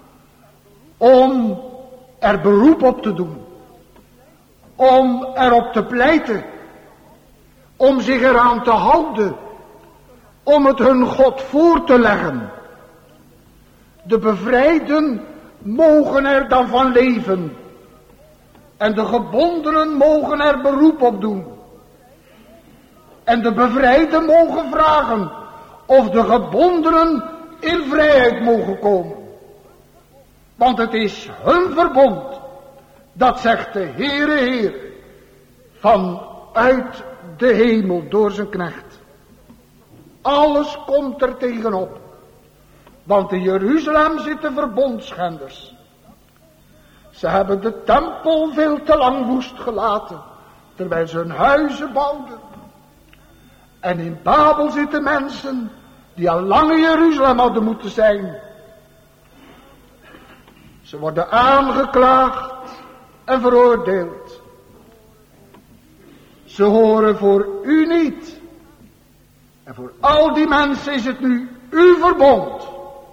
Om er beroep op te doen. Om erop te pleiten. Om zich eraan te houden. Om het hun God voor te leggen. De bevrijden mogen er dan van leven. En de gebondenen mogen er beroep op doen. En de bevrijden mogen vragen of de gebondenen in vrijheid mogen komen. Want het is hun verbond. Dat zegt de Heere Heer. Vanuit de hemel door zijn knecht. Alles komt er tegenop. Want in Jeruzalem zitten verbondschenders. Ze hebben de tempel veel te lang woest gelaten. Terwijl ze hun huizen bouwden. En in Babel zitten mensen die al lang in Jeruzalem hadden moeten zijn. Ze worden aangeklaagd en veroordeeld. Ze horen voor u niet. En voor al die mensen is het nu uw verbond.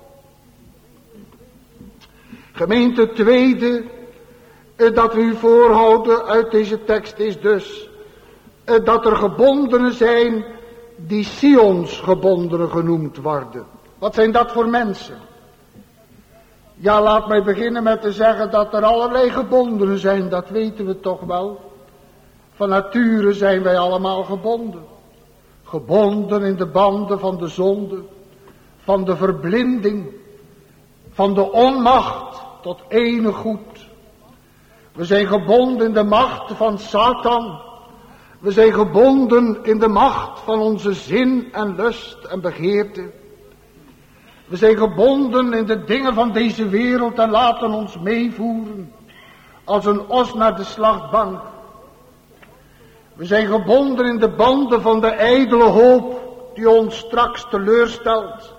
Gemeente, het tweede dat we u voorhouden uit deze tekst is dus dat er gebondenen zijn die Sions gebondenen genoemd worden. Wat zijn dat voor mensen? Ja, laat mij beginnen met te zeggen dat er allerlei gebondenen zijn, dat weten we toch wel. Van nature zijn wij allemaal gebonden. Gebonden in de banden van de zonde, van de verblinding, van de onmacht tot enig goed. We zijn gebonden in de macht van Satan. We zijn gebonden in de macht van onze zin en lust en begeerte. We zijn gebonden in de dingen van deze wereld en laten ons meevoeren als een os naar de slachtbank. We zijn gebonden in de banden van de ijdele hoop die ons straks teleurstelt.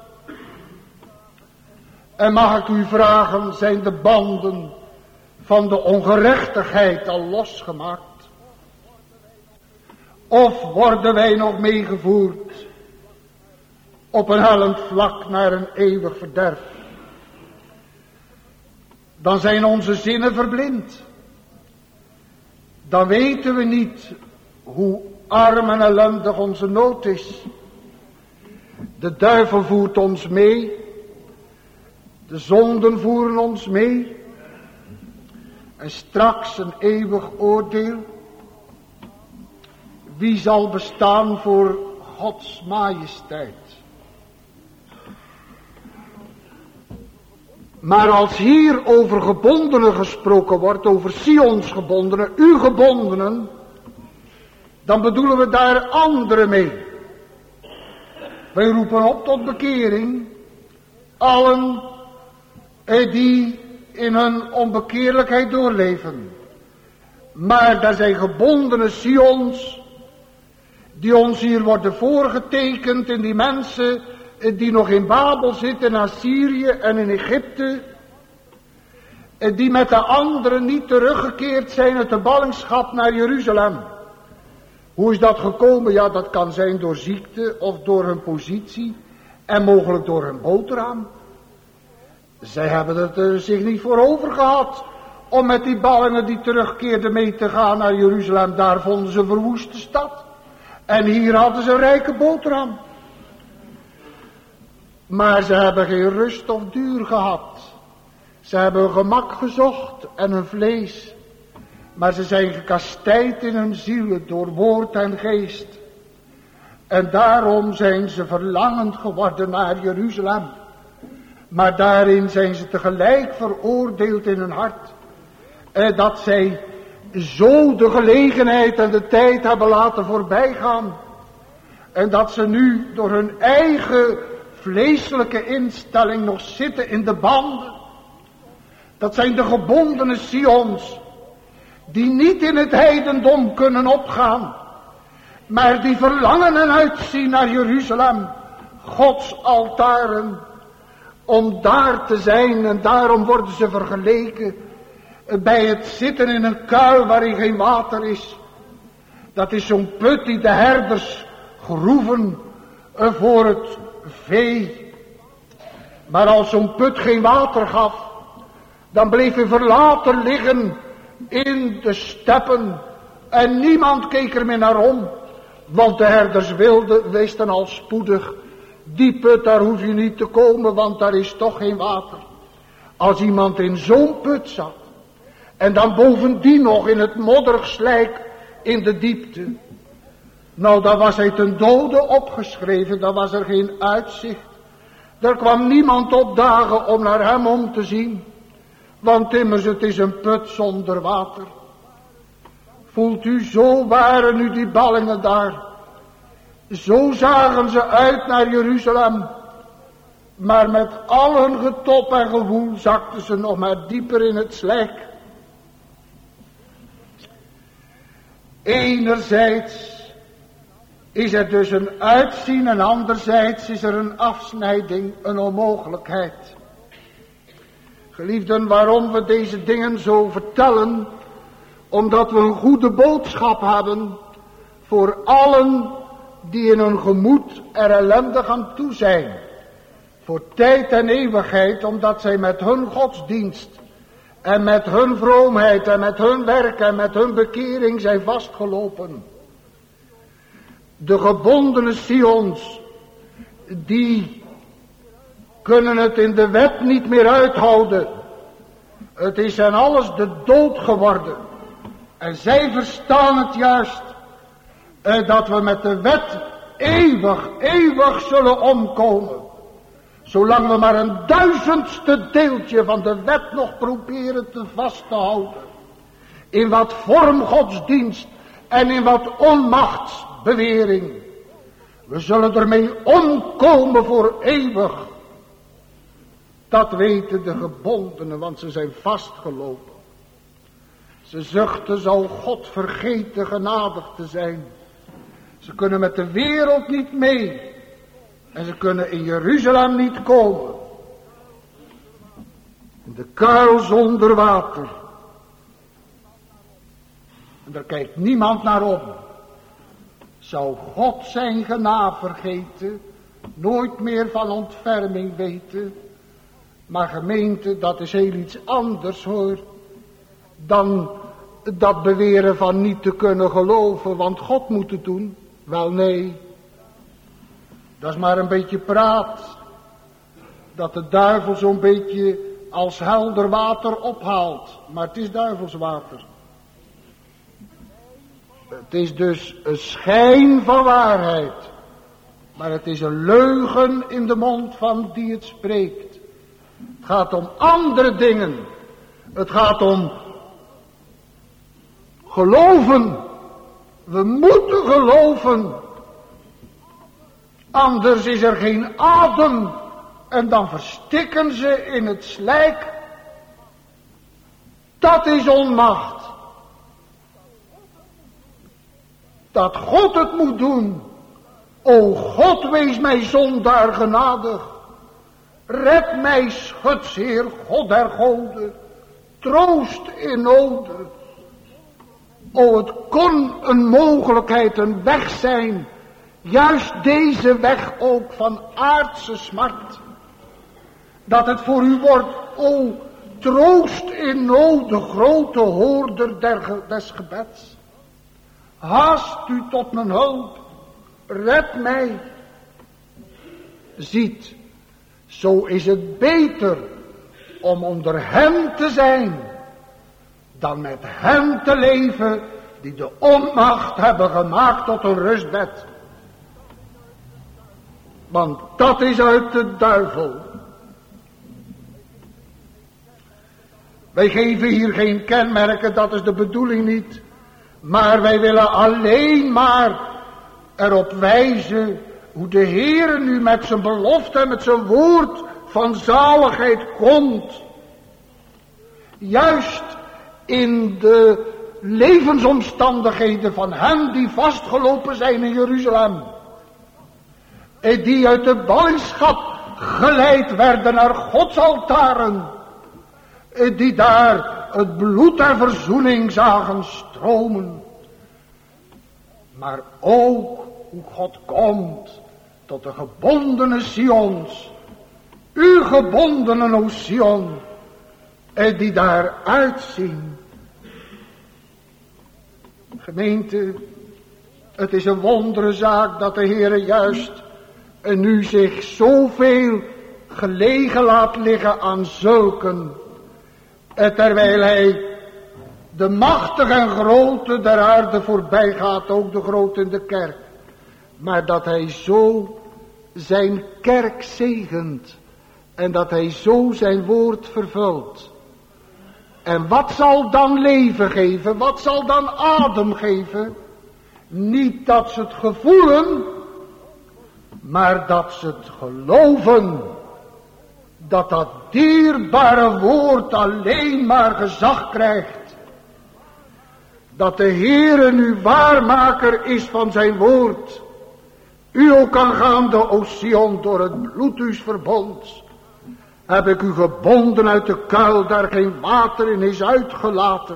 En mag ik u vragen, zijn de banden van de ongerechtigheid al losgemaakt? Of worden wij nog meegevoerd op een hellend vlak naar een eeuwig verderf? Dan zijn onze zinnen verblind. Dan weten we niet hoe arm en ellendig onze nood is. De duivel voert ons mee. De zonden voeren ons mee. En straks een eeuwig oordeel. Wie zal bestaan voor Gods majesteit? Maar als hier over gebondenen gesproken wordt, over Sions gebondenen, uw gebondenen, dan bedoelen we daar anderen mee. Wij roepen op tot bekering allen die in hun onbekeerlijkheid doorleven. Maar daar zijn gebondene Sions die ons hier worden voorgetekend in die mensen die nog in Babel zitten, in Assyrië en in Egypte. Die met de anderen niet teruggekeerd zijn uit de ballingschap naar Jeruzalem. Hoe is dat gekomen? Ja, dat kan zijn door ziekte of door hun positie en mogelijk door hun boterham. Zij hebben het er zich niet voor over gehad om met die ballingen die terugkeerden mee te gaan naar Jeruzalem. Daar vonden ze een verwoeste stad. En hier hadden ze een rijke boterham. Maar ze hebben geen rust of duur gehad. Ze hebben hun gemak gezocht en hun vlees. Maar ze zijn gekastijd in hun zielen door woord en geest. En daarom zijn ze verlangend geworden naar Jeruzalem. Maar daarin zijn ze tegelijk veroordeeld in hun hart. Dat zij zo de gelegenheid en de tijd hebben laten voorbijgaan. En dat ze nu door hun eigen vleeselijke instelling nog zitten in de banden. Dat zijn de gebondene Sions, die niet in het heidendom kunnen opgaan, maar die verlangen en uitzien naar Jeruzalem, Gods altaren, om daar te zijn. En daarom worden ze vergeleken bij het zitten in een kuil waarin geen water is. Dat is zo'n put die de herders groeven voor het vee. Maar als zo'n put geen water gaf, dan bleef hij verlaten liggen in de steppen. En niemand keek er meer naar om. Want de herders wisten al spoedig, die put daar hoef je niet te komen, want daar is toch geen water. Als iemand in zo'n put zat, en dan bovendien nog in het modderig slijk in de diepte, nou dan was hij ten dode opgeschreven, dan was er geen uitzicht. Er kwam niemand opdagen om naar hem om te zien, want immers het is een put zonder water. Voelt u, zo waren nu die ballingen daar. Zo zagen ze uit naar Jeruzalem. Maar met al hun getop en gewoel zakten ze nog maar dieper in het slijk. Enerzijds is er dus een uitzien en anderzijds is er een afsnijding, een onmogelijkheid. Geliefden, waarom we deze dingen zo vertellen? Omdat we een goede boodschap hebben voor allen die in hun gemoed er ellendig aan toe zijn. Voor tijd en eeuwigheid, omdat zij met hun godsdienst en met hun vroomheid en met hun werk en met hun bekering zijn vastgelopen. De gebondene Sions, die kunnen het in de wet niet meer uithouden. Het is hen alles de dood geworden. En zij verstaan het juist, dat we met de wet eeuwig zullen omkomen. Zolang we maar een 1000ste deeltje van de wet nog proberen te vast te houden. In wat vorm godsdienst en in wat onmachtsbewering. We zullen ermee omkomen voor eeuwig. Dat weten de gebondenen, want ze zijn vastgelopen. Ze zuchten, zal God vergeten genadig te zijn. Ze kunnen met de wereld niet mee. En ze kunnen in Jeruzalem niet komen. In de kuil zonder water. En daar kijkt niemand naar om. Zou God zijn genade vergeten, nooit meer van ontferming weten. Maar gemeente, dat is heel iets anders hoor, dan dat beweren van niet te kunnen geloven, want God moet het doen. Wel nee, dat is maar een beetje praat, dat de duivel zo'n beetje als helder water ophaalt, maar het is duivelswater. Het is dus een schijn van waarheid, maar het is een leugen in de mond van die het spreekt. Het gaat om andere dingen. Het gaat om geloven. We moeten geloven. Anders is er geen adem. En dan verstikken ze in het slijk. Dat is onmacht. Dat God het moet doen. O God, wees mij zondaar genadig. Red mij, schutsheer, God der goden. Troost in noden. O, het kon een mogelijkheid, een weg zijn. Juist deze weg ook van aardse smart. Dat het voor u wordt, o, troost in nood, de grote hoorder des gebeds. Haast u tot mijn hulp. Red mij. Ziet, zo is het beter om onder hen te zijn, dan met hen te leven die de onmacht hebben gemaakt tot een rustbed. Want dat is uit de duivel. Wij geven hier geen kenmerken, dat is de bedoeling niet. Maar wij willen alleen maar erop wijzen hoe de Heere nu met zijn belofte en met zijn woord van zaligheid komt. Juist in de levensomstandigheden van hen die vastgelopen zijn in Jeruzalem. En die uit de ballingschap geleid werden naar Gods altaren. En die daar het bloed der verzoening zagen stromen. Maar ook hoe God komt tot de gebondene Sions. U gebondenen, o Sion. En die daar uitzien. Gemeente, het is een wondere zaak dat de Heere juist en nu zich zoveel gelegen laat liggen aan zulken. Terwijl hij de machtige en grote der aarde voorbij gaat, ook de grote in de kerk. Maar dat hij zo zijn kerk zegent en dat hij zo zijn woord vervult. En wat zal dan leven geven? Wat zal dan adem geven? Niet dat ze het gevoelen, maar dat ze het geloven. Dat dat dierbare woord alleen maar gezag krijgt. Dat de Heere nu waarmaker is van zijn woord. U ook aangaande, o Sion, door het bloed uws verbonds. Heb ik u gebonden uit de kuil, daar geen water in is uitgelaten.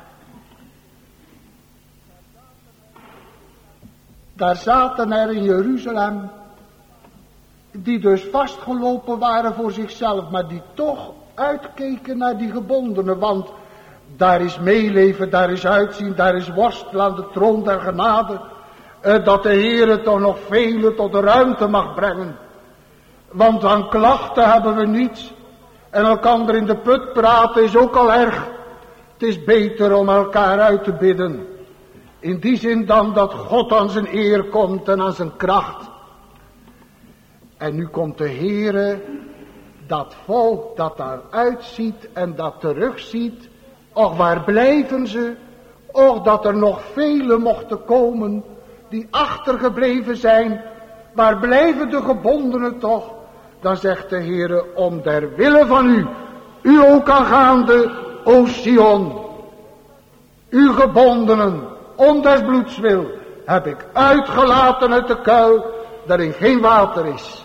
Daar zaten er in Jeruzalem, die dus vastgelopen waren voor zichzelf, maar die toch uitkeken naar die gebondenen, want daar is meeleven, daar is uitzien, daar is worstelen aan de troon der genade, dat de Heere toch nog velen tot de ruimte mag brengen. Want aan klachten hebben we niets. En elkander in de put praten is ook al erg. Het is beter om elkaar uit te bidden. In die zin dan dat God aan zijn eer komt en aan zijn kracht. En nu komt de Heere, dat volk dat daar uitziet en dat terugziet. Och, waar blijven ze? Och, dat er nog velen mochten komen die achtergebleven zijn. Waar blijven de gebondenen toch? Dan zegt de Heere, om der wille van u, u ook aangaande, o Sion, u gebondenen, om des bloeds wil, heb ik uitgelaten uit de kuil, waarin geen water is.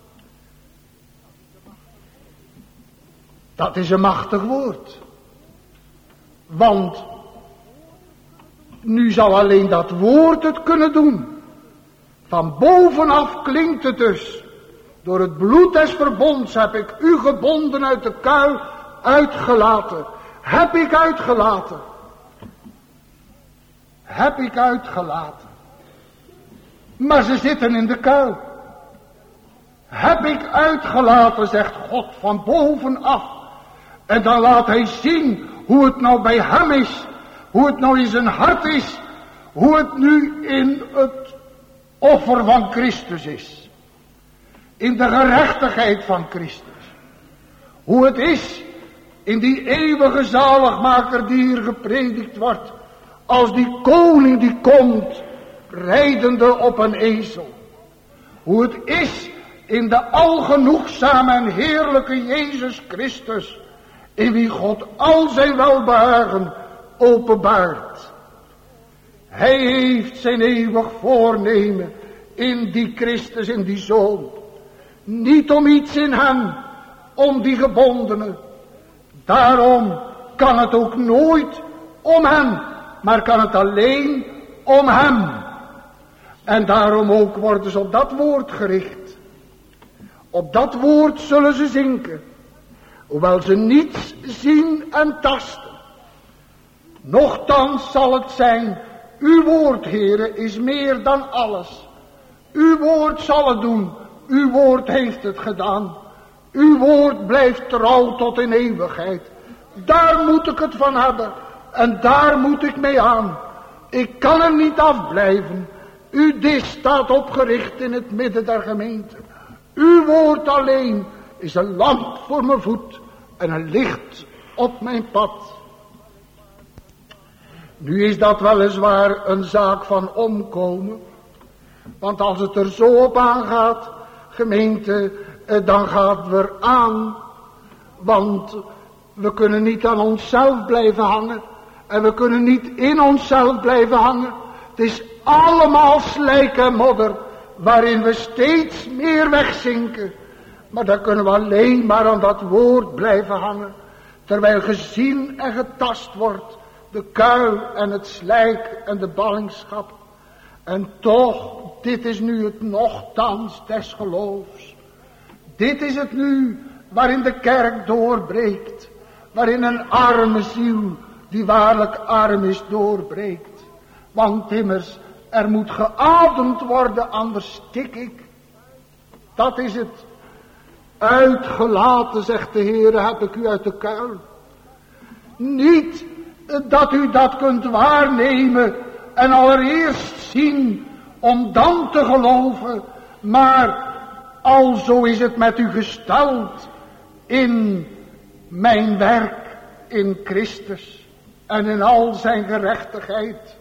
Dat is een machtig woord. Want nu zal alleen dat woord het kunnen doen. Van bovenaf klinkt het dus. Door het bloed des verbonds heb ik u gebonden uit de kuil uitgelaten. Heb ik uitgelaten. Heb ik uitgelaten. Maar ze zitten in de kuil. Heb ik uitgelaten, zegt God van bovenaf. En dan laat hij zien hoe het nou bij hem is. Hoe het nou in zijn hart is. Hoe het nu in het offer van Christus is. In de gerechtigheid van Christus. Hoe het is in die eeuwige zaligmaker die hier gepredikt wordt. Als die koning die komt, rijdende op een ezel. Hoe het is in de algenoegzame en heerlijke Jezus Christus. In wie God al zijn welbehagen openbaart. Hij heeft zijn eeuwig voornemen in die Christus, in die Zoon. Niet om iets in hem, om die gebondenen. Daarom kan het ook nooit om hem, maar kan het alleen om hem. En daarom ook worden ze op dat woord gericht. Op dat woord zullen ze zinken. Hoewel ze niets zien en tasten. Nochtans zal het zijn, uw woord, Heere, is meer dan alles. Uw woord zal het doen. Uw woord heeft het gedaan. Uw woord blijft trouw tot in eeuwigheid. Daar moet ik het van hebben. En daar moet ik mee aan. Ik kan er niet afblijven. Uw dis staat opgericht in het midden der gemeente. Uw woord alleen is een lamp voor mijn voet en een licht op mijn pad. Nu is dat weliswaar een zaak van omkomen. Want als het er zo op aangaat, gemeente, dan gaat het er aan. Want we kunnen niet aan onszelf blijven hangen. En we kunnen niet in onszelf blijven hangen. Het is allemaal slijk en modder, waarin we steeds meer wegzinken. Maar dan kunnen we alleen maar aan dat woord blijven hangen. Terwijl gezien en getast wordt de kuil en het slijk en de ballingschap. En toch, dit is nu het nochtans des geloofs. Dit is het nu waarin de kerk doorbreekt. Waarin een arme ziel, die waarlijk arm is, doorbreekt. Want immers, er moet geademd worden, anders stik ik. Dat is het. Uitgelaten, zegt de Heer, heb ik u uit de kuil. Niet dat u dat kunt waarnemen en allereerst zien om dan te geloven, maar alzo is het met u gesteld in mijn werk in Christus en in al zijn gerechtigheid.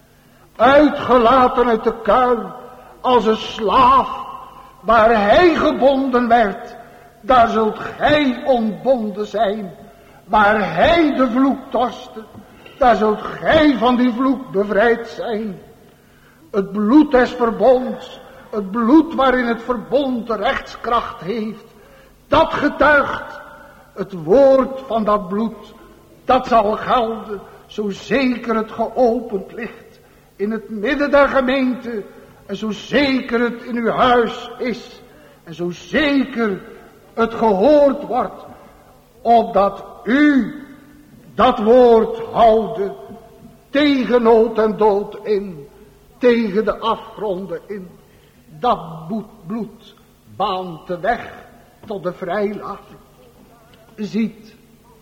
Uitgelaten uit de kuil als een slaaf, waar hij gebonden werd, daar zult gij ontbonden zijn. Waar hij de vloek torste, daar zult gij van die vloek bevrijd zijn. Het bloed des verbonds, het bloed waarin het verbond de rechtskracht heeft, dat getuigt. Het woord van dat bloed, dat zal gelden, zo zeker het geopend ligt in het midden der gemeente, en zo zeker het in uw huis is, en zo zeker het gehoord wordt, opdat u dat woord houden tegen nood en dood in, tegen de afgronden in. Dat bloed baant de weg tot de vrijlating. Ziet,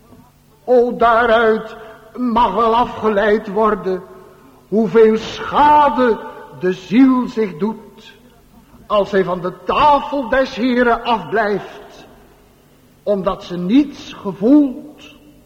o daaruit mag wel afgeleid worden hoeveel schade de ziel zich doet als hij van de tafel des Heren afblijft, omdat ze niets gevoelt.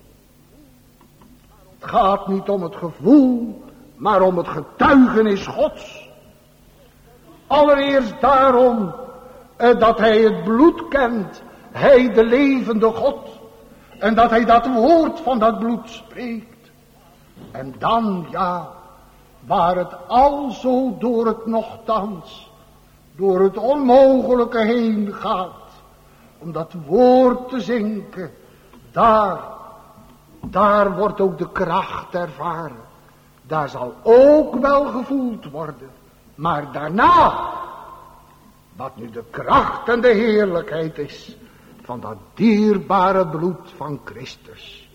Het gaat niet om het gevoel, maar om het getuigenis Gods. Allereerst daarom dat hij het bloed kent, hij de levende God, en dat hij dat woord van dat bloed spreekt. En dan, ja, waar het alzo door het nochtans, door het onmogelijke heen gaat, om dat woord te zinken, daar wordt ook de kracht ervaren. Daar zal ook wel gevoeld worden. Maar daarna, wat nu de kracht en de heerlijkheid is van dat dierbare bloed van Christus.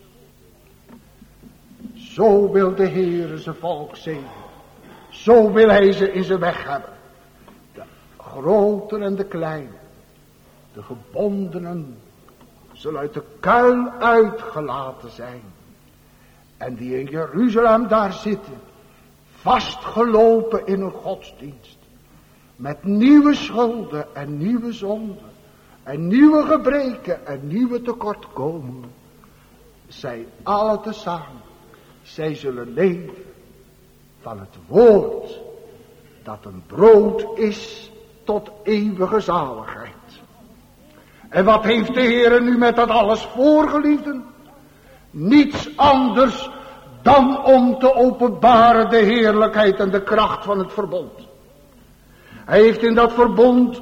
Zo wil de Heer zijn volk zegenen. Zo wil hij ze in zijn weg hebben. De grote en de kleine, de gebondenen, zullen uit de kuil uitgelaten zijn. En die in Jeruzalem daar zitten, vastgelopen in een godsdienst, met nieuwe schulden en nieuwe zonden, en nieuwe gebreken en nieuwe tekortkomingen. Zij alle tezamen, zij zullen leven van het woord, dat een brood is tot eeuwige zaligheid. En wat heeft de Heer nu met dat alles voorgeliefden? Niets anders dan om te openbaren de heerlijkheid en de kracht van het verbond. Hij heeft in dat verbond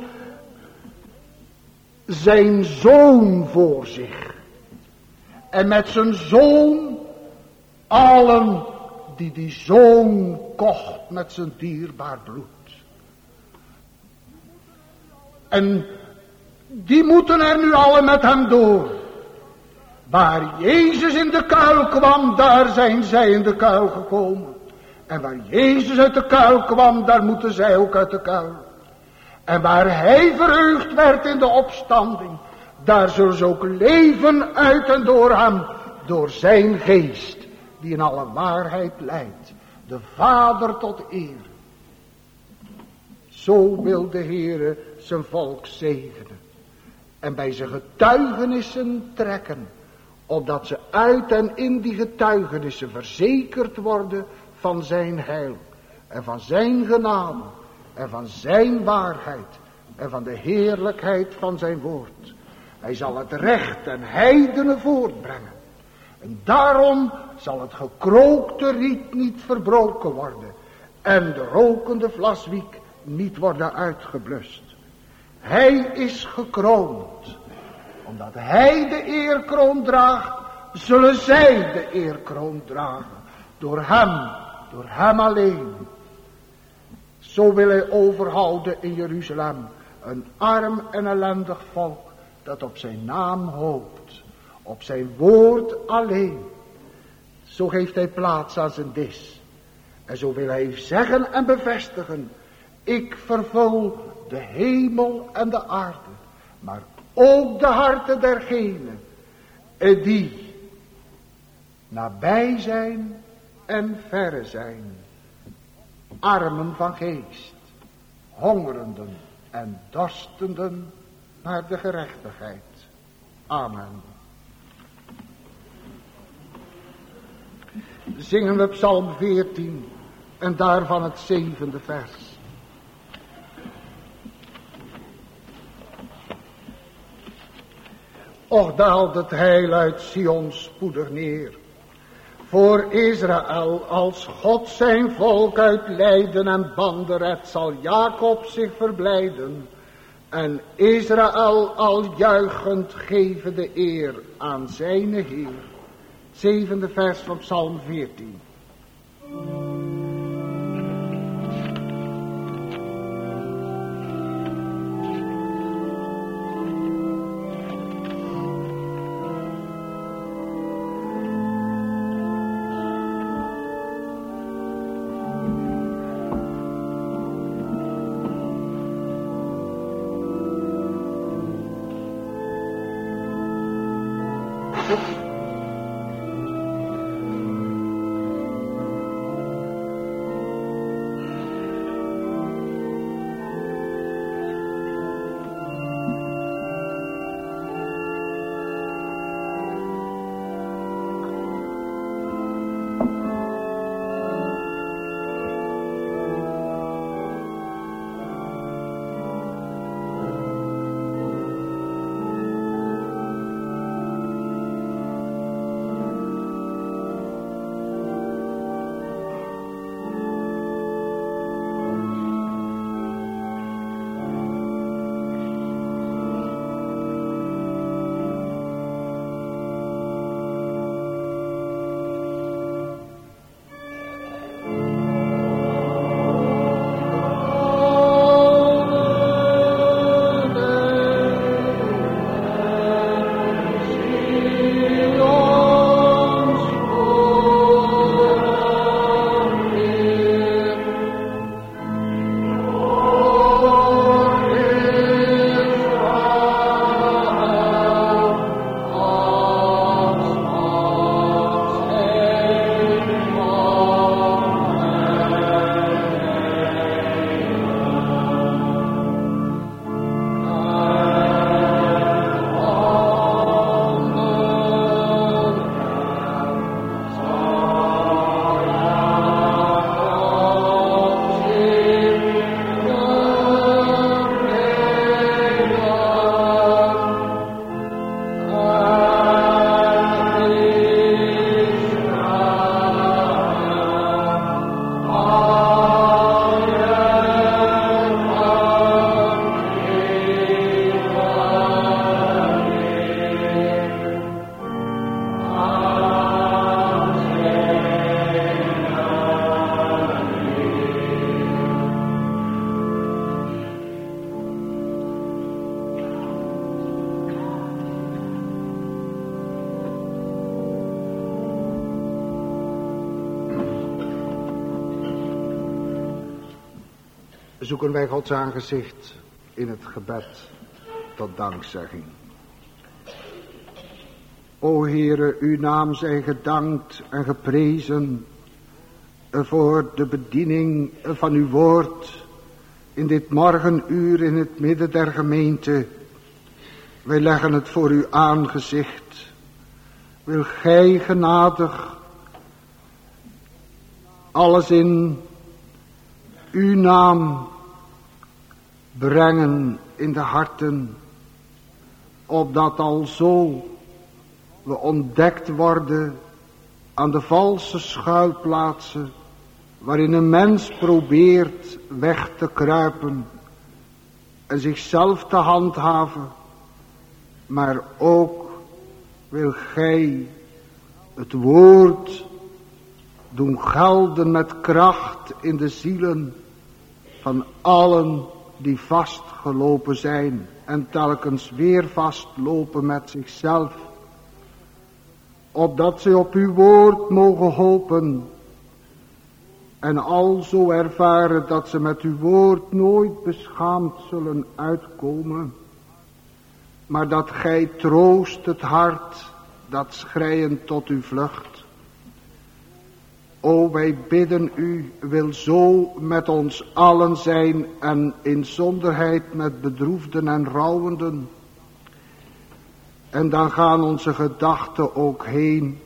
zijn zoon voor zich. En met zijn zoon allen die zoon kocht met zijn dierbaar bloed. En die moeten er nu alle met hem door. Waar Jezus in de kuil kwam, daar zijn zij in de kuil gekomen. En waar Jezus uit de kuil kwam, daar moeten zij ook uit de kuil. En waar hij verheugd werd in de opstanding, daar zullen ze ook leven uit en door hem, door zijn geest, die in alle waarheid leidt, de Vader tot eer. Zo wil de Heere zijn volk zegenen en bij zijn getuigenissen trekken, opdat ze uit en in die getuigenissen verzekerd worden van zijn heil en van zijn genade en van zijn waarheid en van de heerlijkheid van zijn woord. Hij zal het recht en heidenen voortbrengen. En daarom zal het gekrookte riet niet verbroken worden en de rokende vlaswiek niet worden uitgeblust. Hij is gekroond. Omdat hij de eerkroon draagt, zullen zij de eerkroon dragen. Door hem alleen. Zo wil hij overhouden in Jeruzalem een arm en ellendig volk dat op zijn naam hoopt. Op zijn woord alleen. Zo geeft hij plaats aan zijn dis. En zo wil hij zeggen en bevestigen. Ik vervul de hemel en de aarde. Maar ook de harten dergenen die nabij zijn en verre zijn. Armen van geest. Hongerenden en dorstenden naar de gerechtigheid. Amen. Zingen we Psalm 14 en daarvan het 7e vers. Och daalt het heil uit Sion spoedig neer. Voor Israël als God zijn volk uit lijden en banden redt, zal Jacob zich verblijden. En Israël al juichend geven de eer aan zijn Heer. 7e vers van Psalm 14. Zoeken wij Gods aangezicht in het gebed tot dankzegging. O Heere, uw naam zij gedankt en geprezen voor de bediening van uw woord in dit morgenuur in het midden der gemeente. Wij leggen het voor uw aangezicht. Wil gij genadig alles in uw naam brengen in de harten, opdat alzo we ontdekt worden aan de valse schuilplaatsen waarin een mens probeert weg te kruipen en zichzelf te handhaven, maar ook wil gij het woord doen gelden met kracht in de zielen van allen die vastgelopen zijn en telkens weer vastlopen met zichzelf, opdat zij op uw woord mogen hopen en alzo ervaren dat ze met uw woord nooit beschaamd zullen uitkomen, maar dat gij troost het hart dat schreiend tot u vlucht. O, wij bidden u, wil zo met ons allen zijn en in zonderheid met bedroefden en rouwenden. En dan gaan onze gedachten ook heen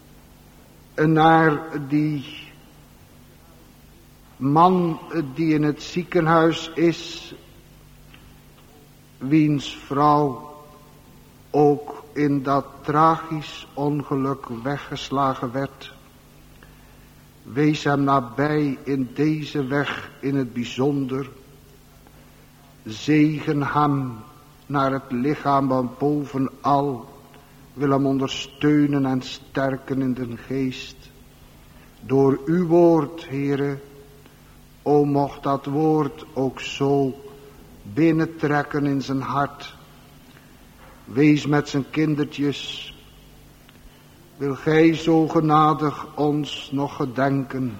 naar die man die in het ziekenhuis is, wiens vrouw ook in dat tragisch ongeluk weggeslagen werd. Wees hem nabij in deze weg in het bijzonder. Zegen hem naar het lichaam van bovenal. Wil hem ondersteunen en sterken in de geest. Door uw woord, Heere. O, mocht dat woord ook zo binnentrekken in zijn hart. Wees met zijn kindertjes. Wil gij zo genadig ons nog gedenken.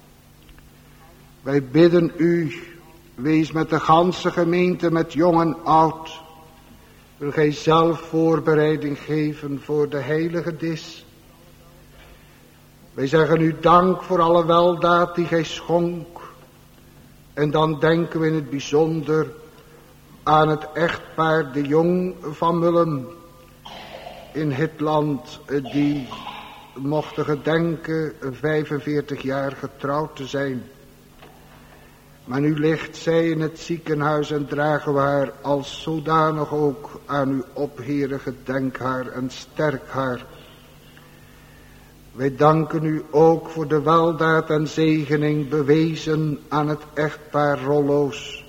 Wij bidden u, wees met de ganse gemeente, met jong en oud. Wil gij zelf voorbereiding geven voor de heilige dis. Wij zeggen u dank voor alle weldaad die gij schonk. En dan denken we in het bijzonder aan het echtpaar de Jong van Mullen in Hitland, die mochten gedenken 45 jaar getrouwd te zijn. Maar nu ligt zij in het ziekenhuis en dragen we haar als zodanig ook aan u op, Heere, gedenk haar en sterk haar. Wij danken u ook voor de weldaad en zegening bewezen aan het echtpaar Rollo's,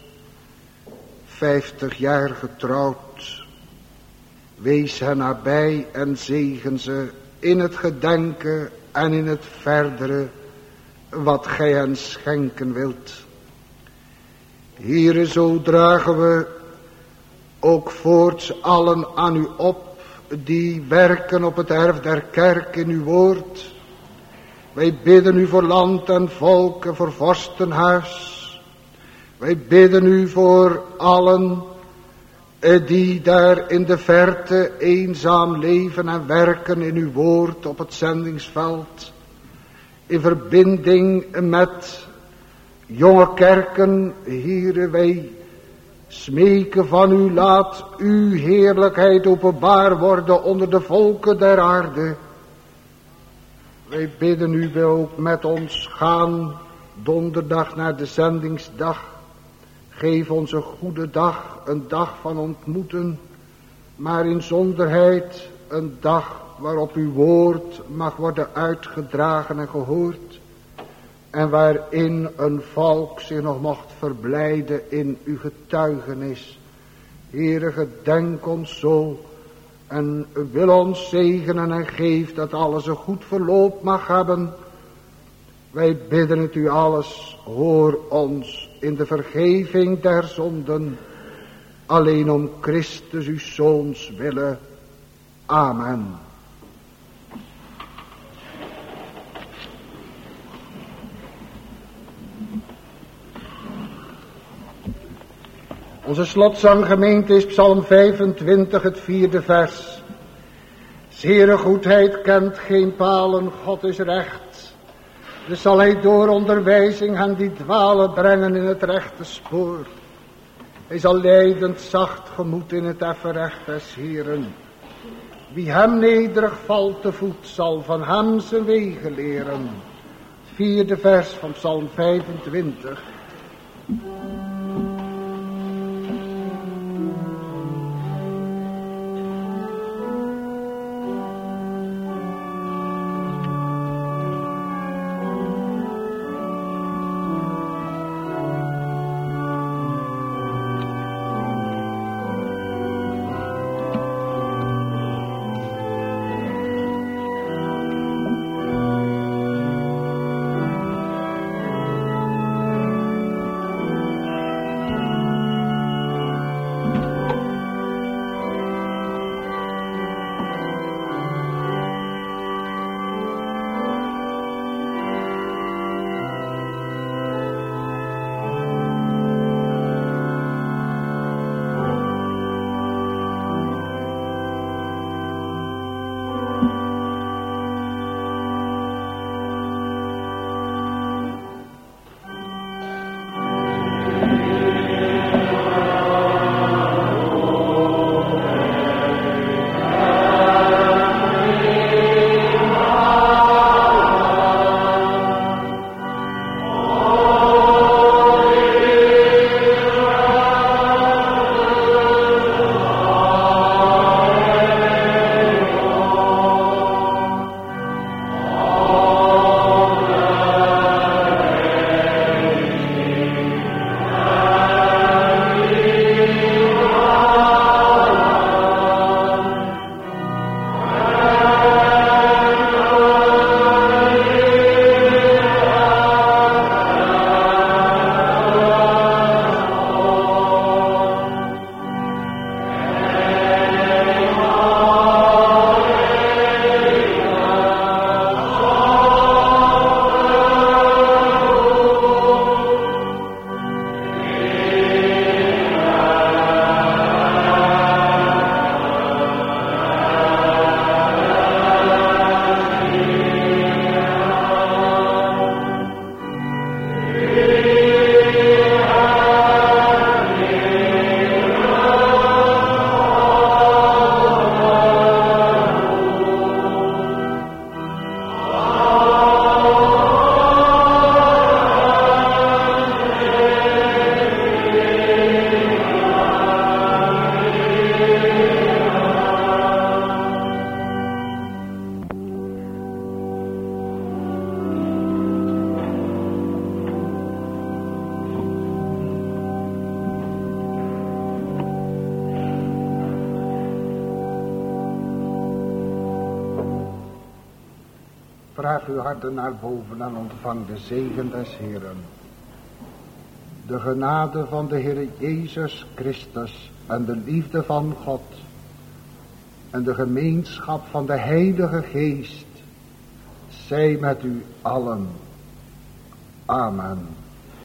50 jaar getrouwd. Wees hen nabij en zegen ze in het gedenken en in het verdere wat gij hen schenken wilt. Here, zo dragen we ook voorts allen aan u op die werken op het erf der kerk in uw woord. Wij bidden u voor land en volk en voor vorstenhuis. Wij bidden u voor allen die daar in de verte eenzaam leven en werken in uw woord op het zendingsveld. In verbinding met jonge kerken, Heere, wij smeken van u, laat uw heerlijkheid openbaar worden onder de volken der aarde. Wij bidden u, wil ook met ons gaan donderdag naar de zendingsdag. Geef ons een goede dag, een dag van ontmoeten, maar in zonderheid een dag waarop uw woord mag worden uitgedragen en gehoord. En waarin een volk zich nog mocht verblijden in uw getuigenis. Heere, gedenk ons zo en wil ons zegenen en geef dat alles een goed verloop mag hebben. Wij bidden het u alles, hoor ons in de vergeving der zonden, alleen om Christus uw Zoons willen. Amen. Onze slotzanggemeente is Psalm 25, het 4e vers. Zere goedheid kent geen palen, God is recht. Dus zal hij door onderwijzing hen die dwalen brengen in het rechte spoor. Hij zal leidend zacht gemoed in het effen recht des Heeren. Wie hem nederig valt te voet, zal van hem zijn wegen leren. 4e vers van Psalm 25. Vraag uw harten naar boven en ontvang de zegen des Heeren. De genade van de Heer Jezus Christus en de liefde van God en de gemeenschap van de Heilige Geest zij met u allen. Amen.